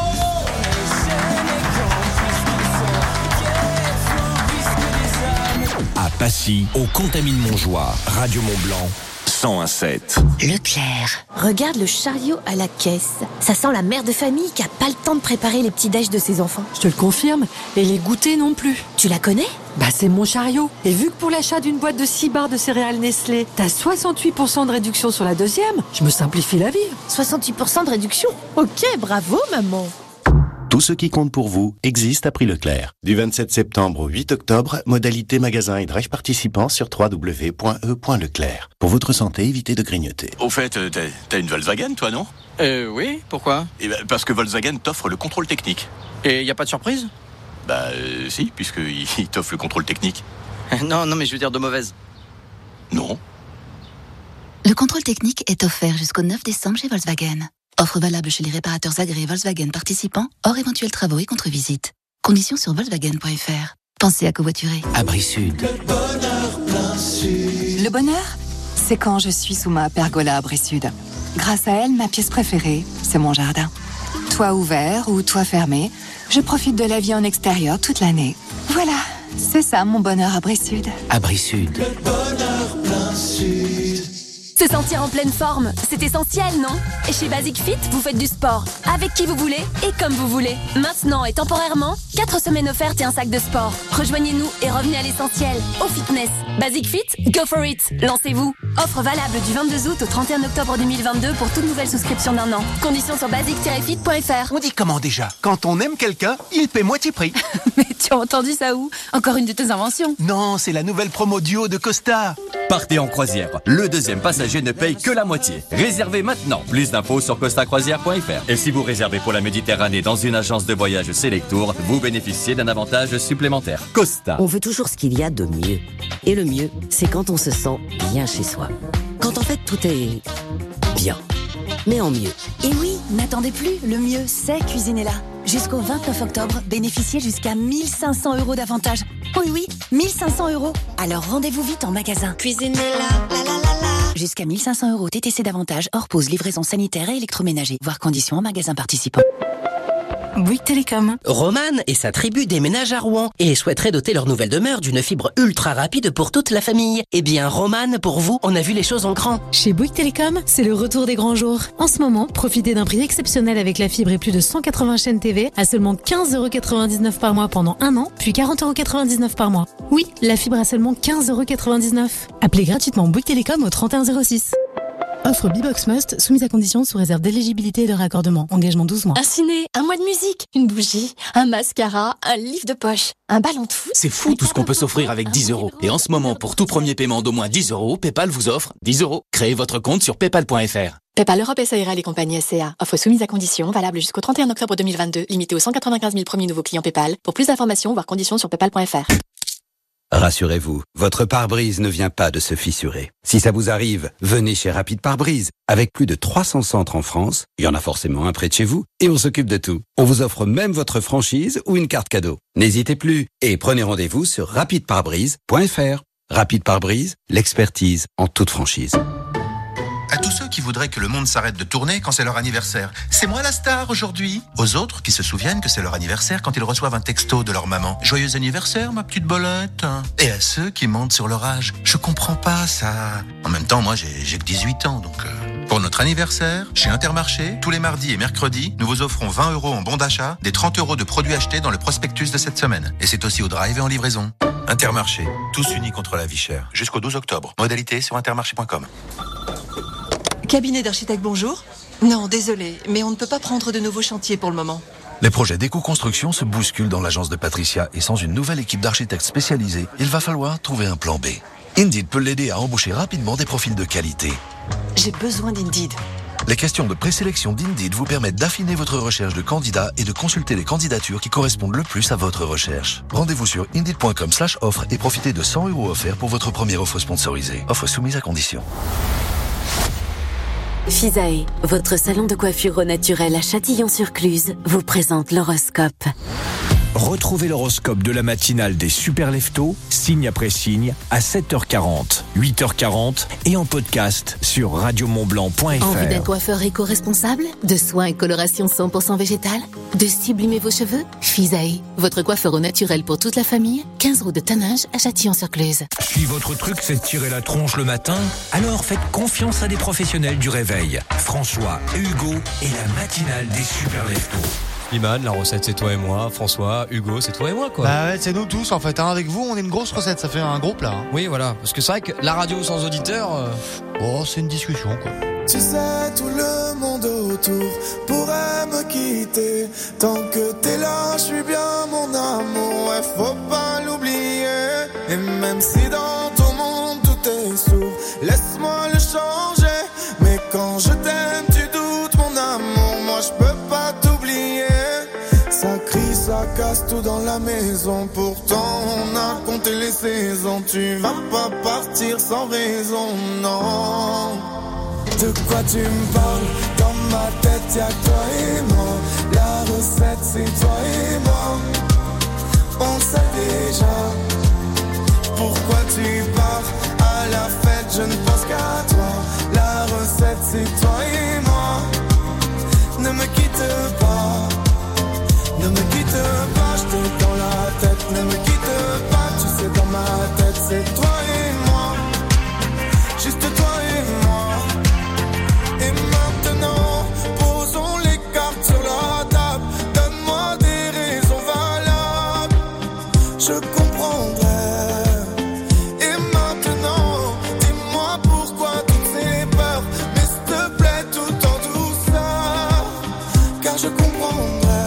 À Passy, au Contamine-Montjoie, Radio Mont-Blanc, 101.7. Leclerc. Regarde le chariot à la caisse. Ça sent la mère de famille qui a pas le temps de préparer les petits déj de ses enfants. Je te le confirme, et les goûters non plus. Tu la connais? Bah c'est mon chariot. Et vu que pour l'achat d'une boîte de 6 barres de céréales Nestlé, t'as 68% de réduction sur la deuxième, je me simplifie la vie. 68% de réduction? Ok, bravo maman. Tout ce qui compte pour vous existe à prix Leclerc. Du 27 septembre au 8 octobre, modalité magasin et drive participants sur www.e.leclerc. Pour votre santé, évitez de grignoter. Au fait, t'as une Volkswagen, toi, non? Oui, pourquoi? Parce que Volkswagen t'offre le contrôle technique. Et y a pas de surprise? Si, puisqu'il t'offre le contrôle technique. Non, mais je veux dire de mauvaise. Non. Le contrôle technique est offert jusqu'au 9 décembre chez Volkswagen. Offre valable chez les réparateurs agréés Volkswagen participants, hors éventuels travaux et contre-visite. Conditions sur volkswagen.fr. Pensez à covoiturer. Abri Sud. Le bonheur, c'est quand je suis sous ma pergola Abri Sud. Grâce à elle, ma pièce préférée, c'est mon jardin. Toit ouvert ou toit fermé, je profite de la vie en extérieur toute l'année. Voilà, c'est ça mon bonheur Abri Sud. Abri Sud. Se sentir en pleine forme, c'est essentiel, non? Et chez Basic Fit, vous faites du sport avec qui vous voulez et comme vous voulez. Maintenant et temporairement, 4 semaines offertes et un sac de sport. Rejoignez-nous et revenez à l'essentiel, au fitness. Basic Fit, go for it. Lancez-vous. Offre valable du 22 août au 31 octobre 2022 pour toute nouvelle souscription d'1 an. Conditions sur basic-fit.fr. On dit comment déjà? Quand on aime quelqu'un, il paie moitié prix. Mais tu as entendu ça où? Encore une de tes inventions? Non, c'est la nouvelle promo duo de Costa. Partez en croisière. Le deuxième passager ne paye que la moitié. Réservez maintenant. Plus d'infos sur costacroisière.fr. Et si vous réservez pour la Méditerranée dans une agence de voyage Selectour, vous bénéficiez d'un avantage supplémentaire. Costa. On veut toujours ce qu'il y a de mieux. Et le mieux, c'est quand on se sent bien chez soi. Quand en fait tout est bien, mais en mieux. Et oui, n'attendez plus, le mieux, c'est Cuisiner là. Jusqu'au 29 octobre, bénéficiez jusqu'à 1500 € d'avantages. Oui, 1500 €. Alors rendez-vous vite en magasin. Cuisinez là, la la la la. Jusqu'à 1500 € TTC d'avantages, hors pause, livraison sanitaire et électroménager. Voir conditions en magasin participant. Bouygues Télécom. Roman et sa tribu déménagent à Rouen et souhaiteraient doter leur nouvelle demeure d'une fibre ultra rapide pour toute la famille. Eh bien, Roman, pour vous, on a vu les choses en grand. Chez Bouygues Télécom, c'est le retour des grands jours. En ce moment, profitez d'un prix exceptionnel avec la fibre et plus de 180 chaînes TV à seulement 15,99 € par mois pendant 1 an, puis 40,99 € par mois. Oui, la fibre à seulement 15,99 €. Appelez gratuitement Bouygues Télécom au 3106. Offre B-Box Must, soumise à condition sous réserve d'éligibilité et de raccordement. Engagement 12 mois. Un ciné, un mois de musique, une bougie, un mascara, un livre de poche, un ballon de foot. C'est fou tout ce qu'on peut s'offrir avec 10 €. Et en ce moment, pour tout premier paiement d'au moins 10 €, PayPal vous offre 10 €. Créez votre compte sur paypal.fr. PayPal Europe SARL et compagnie SCA. Offre soumise à condition, valable jusqu'au 31 octobre 2022, limitée aux 195 000 premiers nouveaux clients PayPal. Pour plus d'informations, voir conditions sur paypal.fr. Rassurez-vous, votre pare-brise ne vient pas de se fissurer. Si ça vous arrive, venez chez Rapide Pare-Brise. Avec plus de 300 centres en France, il y en a forcément un près de chez vous, et on s'occupe de tout. On vous offre même votre franchise ou une carte cadeau. N'hésitez plus et prenez rendez-vous sur rapideparebrise.fr. Rapide Pare-Brise, l'expertise en toute franchise. À tous ceux qui voudraient que le monde s'arrête de tourner quand c'est leur anniversaire. C'est moi la star aujourd'hui. Aux autres qui se souviennent que c'est leur anniversaire quand ils reçoivent un texto de leur maman. Joyeux anniversaire, ma petite bolette. Et à ceux qui mentent sur leur âge. Je comprends pas ça. En même temps, moi, j'ai que 18 ans, donc... Pour notre anniversaire, chez Intermarché, tous les mardis et mercredis, nous vous offrons 20 € en bon d'achat, des 30 € de produits achetés dans le prospectus de cette semaine. Et c'est aussi au drive et en livraison. Intermarché, tous unis contre la vie chère. Jusqu'au 12 octobre. Modalité sur intermarché.com. Cabinet d'architecte, bonjour. Non, désolé, mais on ne peut pas prendre de nouveaux chantiers pour le moment. Les projets d'éco-construction se bousculent dans l'agence de Patricia et sans une nouvelle équipe d'architectes spécialisés, il va falloir trouver un plan B. Indeed peut l'aider à embaucher rapidement des profils de qualité. J'ai besoin d'Indeed. Les questions de présélection d'Indeed vous permettent d'affiner votre recherche de candidats et de consulter les candidatures qui correspondent le plus à votre recherche. Rendez-vous sur indeed.com/offre et profitez de 100 € offerts pour votre première offre sponsorisée. Offre soumise à condition. Fisae, votre salon de coiffure au naturel à Châtillon-sur-Cluse, vous présente l'horoscope. Retrouvez l'horoscope de la matinale des Super Leftos, signe après signe, à 7h40, 8h40 et en podcast sur radiomontblanc.fr. Envie d'un coiffeur éco-responsable? De soins et coloration 100% végétal? De sublimer vos cheveux? Fisae, votre coiffeur au naturel pour toute la famille, 15 € de tannage à Châtillon-sur-Cluse. Si votre truc c'est de tirer la tronche le matin, alors faites confiance à des professionnels du réveil. François et Hugo et la matinale des Super Leftos. Iman, la recette c'est toi et moi, François, Hugo, c'est toi et moi quoi. Bah ouais, c'est nous tous en fait, hein. Avec vous on est une grosse recette, ça fait un gros plat. Hein. Oui voilà, parce que c'est vrai que la radio sans auditeurs... Oh c'est une discussion quoi. Tu sais, tout le monde autour pourrait me quitter. Tant que t'es là, je suis bien mon amour, ouais, faut pas l'oublier. Et même si dans ton monde tout est sourd, laisse-moi le changer. Mais quand je t'aime, tu doutes mon amour, moi je peux pas t'oublier. Ça crie, ça casse tout dans la maison. Pourtant on a compté les saisons. Tu vas pas partir sans raison, non. De quoi tu me parles? Dans ma tête y'a que toi et moi. La recette c'est toi et moi. On sait déjà. Pourquoi tu pars? À la fête je ne pense qu'à toi. La recette c'est toi et moi. Ne me quitte pas. Ne me quitte pas, je t'ai dans la tête. Ne me quitte pas, tu sais dans ma tête c'est toi et moi. Juste toi et moi. Et maintenant, posons les cartes sur la table. Donne-moi des raisons valables, je comprendrai. Et maintenant, dis-moi pourquoi toutes ces peurs. Mais s'il te plaît, tout en douceur, car je comprendrai.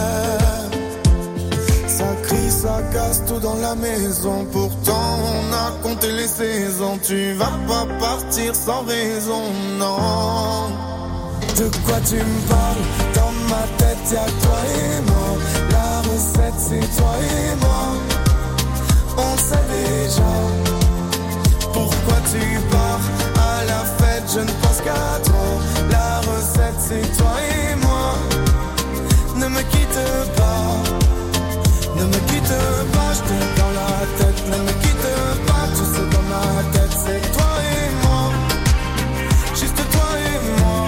Ça crie, ça casse tout dans la maison. Pourtant on a compté les saisons. Tu vas pas partir sans raison, non. De quoi tu me parles? Dans ma tête y'a que toi et moi. La recette c'est toi et moi. On sait déjà. Pourquoi tu pars? À la fête je ne pense qu'à toi. La recette c'est toi et moi. Ne me quitte pas. Ne me quitte pas, je t'ai dans la tête. Ne me quitte pas, tu sais dans ma tête c'est toi et moi. Juste toi et moi.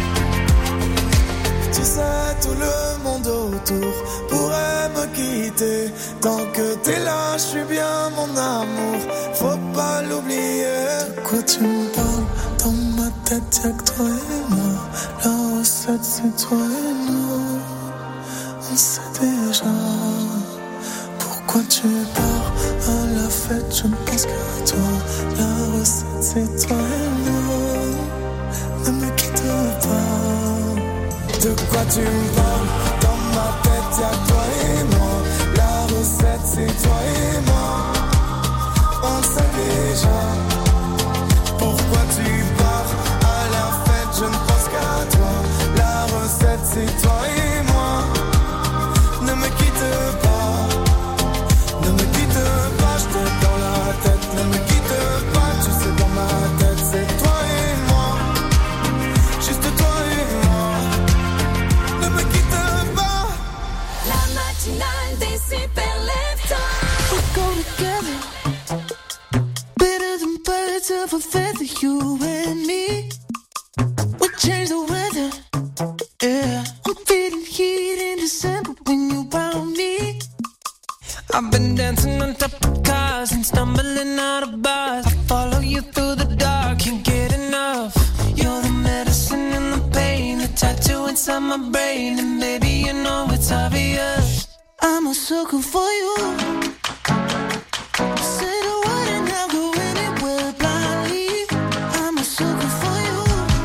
Tu sais, tout le monde autour pourrait me quitter. Tant que t'es là, je suis bien mon amour, faut pas l'oublier. De quoi tu me parles? Dans ma tête y'a que toi et moi. La recette c'est toi et nous. On sait déjà. Pourquoi tu pars? À la fête je ne pense qu'à toi. La recette c'est toi et nous. Ne De quoi tu me parles? Dans ma tête y'a toi et moi. La recette c'est toi et moi. On le sait déjà. Pourquoi tu pars à la fête? Je ne pense qu'à toi. La recette c'est toi et moi. Ne me quitte pas. Ne me quitte pas, je t'ai dans la tête. Ne me quitte pas, tu sais dans ma tête c'est toi et moi. Juste toi et moi. Ne me quitte pas. La matinale des super leftos. We go together. Better than birds of a feather, you and me. We change the weather. Yeah, I'm feeling heat in December when you found me. I've been dancing on top of cars and stumbling out of bars. I follow you through the dark, can't get enough. You're the medicine and the pain, the tattoo inside my brain. And baby, you know it's obvious. I'm a sucker for you. Say the word and I'll go anywhere blindly. I'm a sucker for you.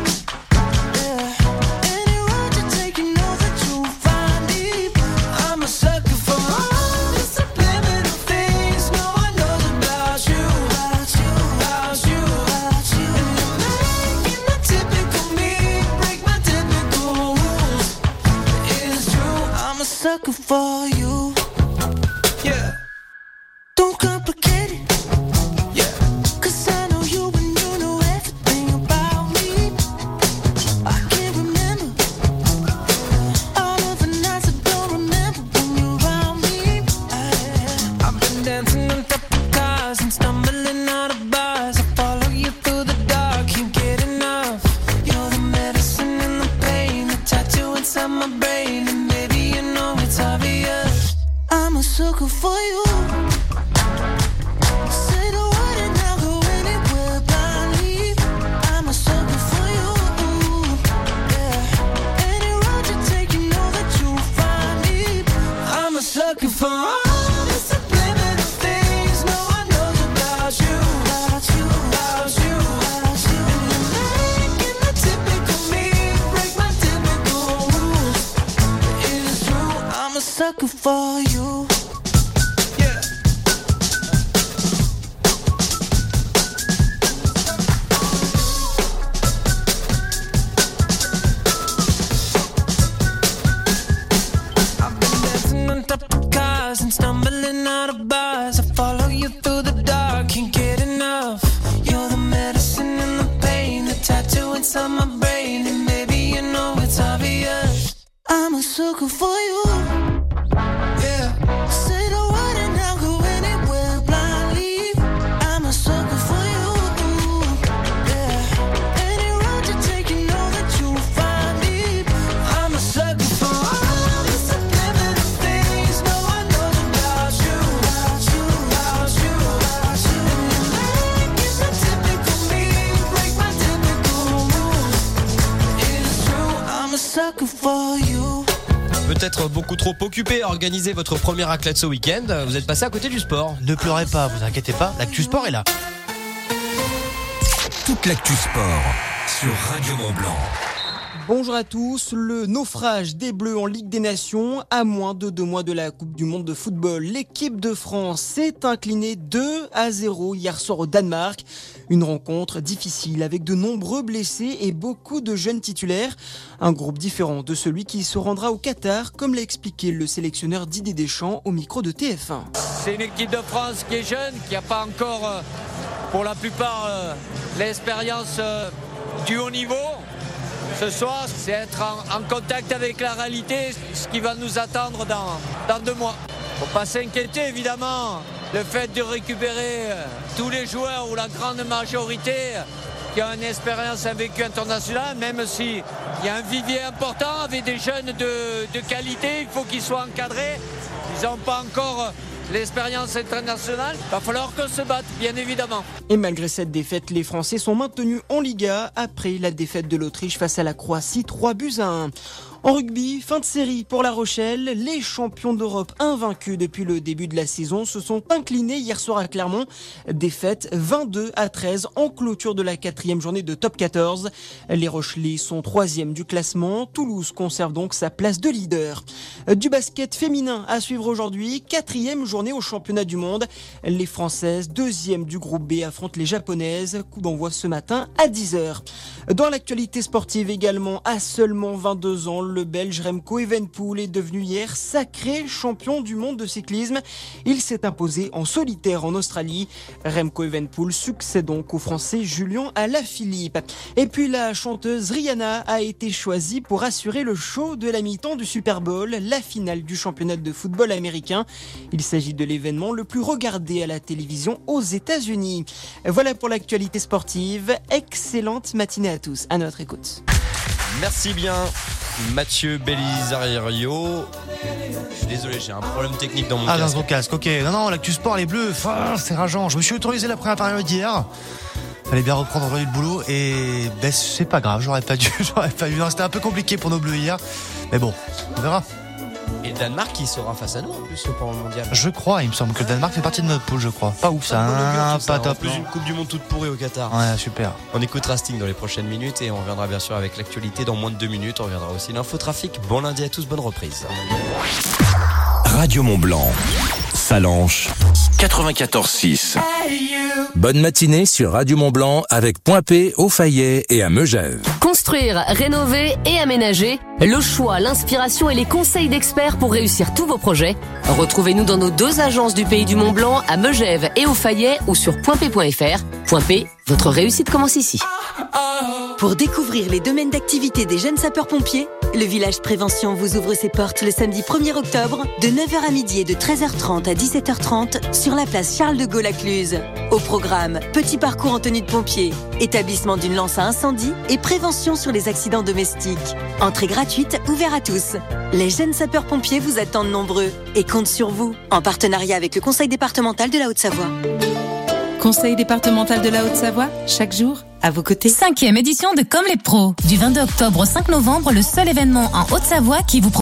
Yeah. Any road you take, you know that you'll find me. I'm a sucker for all the subliminal things no one knows about you. About you, about you, about you. And you're making the typical me break my typical rules. It's true, I'm a sucker for you. Yeah. Don't complicate it. Yeah. 'Cause I know you and you know everything about me. I can't remember all of the nights I don't remember when you're around me. I've been dancing on top of cars and stumbling out of bars. I follow you through the dark, can't get enough. You're the medicine and the pain, the tattoo inside my brain. And baby, you know it's obvious. I'm a sucker for you. Say the word and I'll go anywhere blindly. I'm a sucker for you. Yeah. Any road you take, you know that you'll find me. I'm a sucker for all the subliminal things no one knows about you. About you, about you, about you. And you're making the typical me break my typical rules. It's true, I'm a sucker for you. Yeah. I've been dancing on top of cars and stumbling out of bars. I follow you through the dark, can't get enough. You're the medicine and the pain, the tattoo inside my brain. And baby, you know it's obvious. I'm a sucker for you. Yeah. Say the word and I'll go anywhere blindly. I'm a sucker for you. Yeah. Any road you take, you know that you'll find me. I'm a sucker for all the subliminal things no one knows about you. About you, about you, about you. And you're making the typical me break my typical rules. It's true, I'm a sucker for you. Peut-être beaucoup trop occupé à organiser votre première raclette ce week-end. Vous êtes passé à côté du sport. Ne pleurez pas, vous inquiétez pas, l'actu sport est là. Toute l'actu sport sur Radio Mont-Blanc. Bonjour à tous, le naufrage des Bleus en Ligue des Nations. À moins de 2 mois de la Coupe du Monde de football, l'équipe de France s'est inclinée 2-0 hier soir au Danemark. Une rencontre difficile avec de nombreux blessés et beaucoup de jeunes titulaires. Un groupe différent de celui qui se rendra au Qatar, comme l'a expliqué le sélectionneur Didier Deschamps au micro de TF1. C'est une équipe de France qui est jeune, qui n'a pas encore, pour la plupart, l'expérience du haut niveau. Ce soir, c'est être en contact avec la réalité, ce qui va nous attendre dans 2 mois. Faut pas s'inquiéter, évidemment. Le fait de récupérer tous les joueurs ou la grande majorité qui ont une expérience, un vécu international, même s'il y a un vivier important avec des jeunes de qualité, il faut qu'ils soient encadrés. Ils n'ont pas encore l'expérience internationale. Il va falloir qu'on se batte, bien évidemment. Et malgré cette défaite, les Français sont maintenus en Liga après la défaite de l'Autriche face à la Croatie, 3-1. En rugby, fin de série pour La Rochelle. Les champions d'Europe invaincus depuis le début de la saison se sont inclinés hier soir à Clermont. Défaite 22-13 en clôture de la 4e journée de top 14. Les Rochelais sont 3e du classement. Toulouse conserve donc sa place de leader. Du basket féminin à suivre aujourd'hui. 4e journée au championnat du monde. Les Françaises, 2e du groupe B, affrontent les Japonaises. Coup d'envoi ce matin à 10h. Dans l'actualité sportive également, à seulement 22 ans, le Belge Remco Evenepoel est devenu hier sacré champion du monde de cyclisme. Il s'est imposé en solitaire en Australie. Remco Evenepoel succède donc au Français Julian Alaphilippe. Et puis la chanteuse Rihanna a été choisie pour assurer le show de la mi-temps du Super Bowl, la finale du championnat de football américain. Il s'agit de l'événement le plus regardé à la télévision aux États-Unis. Voilà pour l'actualité sportive. Excellente matinée à tous. À notre écoute. Merci bien Mathieu Belisario. Je suis désolé, j'ai un problème technique dans mon casque. Ah, dans ton casque, ok. Non, l'actu sport, les bleus, c'est rageant. Je me suis autorisé la première période hier. Fallait bien reprendre le boulot et c'est pas grave, j'aurais pas dû. C'était un peu compliqué pour nos bleus hier. Mais bon, on verra. Et le Danemark qui sera face à nous en plus pendant le mondial. Je crois, il me semble que le Danemark fait partie de notre poule, je crois. Pas ouf ça, pas top. En plus une Coupe du Monde toute pourrie au Qatar. Ouais, super. On écoutera Sting dans les prochaines minutes et on reviendra bien sûr avec l'actualité dans moins de 2 minutes. On reviendra aussi l'infotrafic. Bon lundi à tous, bonne reprise. Radio Mont-Blanc, Salanches, 94.6. Bonne matinée sur Radio Mont-Blanc avec Point P, au Fayet et à Megève. Construire, rénover et aménager, le choix, l'inspiration et les conseils d'experts pour réussir tous vos projets. Retrouvez-nous dans nos 2 agences du Pays du Mont-Blanc, à Megève et au Fayet ou sur pointp.fr. Point P, votre réussite commence ici. Pour découvrir les domaines d'activité des jeunes sapeurs-pompiers, le village prévention vous ouvre ses portes le samedi 1er octobre de 9h à midi et de 13h30 à 17h30 sur la place Charles de Gaulle à Cluse. Au programme, petit parcours en tenue de pompier, établissement d'une lance à incendie et prévention sur les accidents domestiques. Entrée gratuite, ouvert à tous. Les jeunes sapeurs-pompiers vous attendent nombreux et comptent sur vous, en partenariat avec le Conseil départemental de la Haute-Savoie. Conseil départemental de la Haute-Savoie, chaque jour, à vos côtés. 5e édition de Comme les pros. Du 22 octobre au 5 novembre, le seul événement en Haute-Savoie qui vous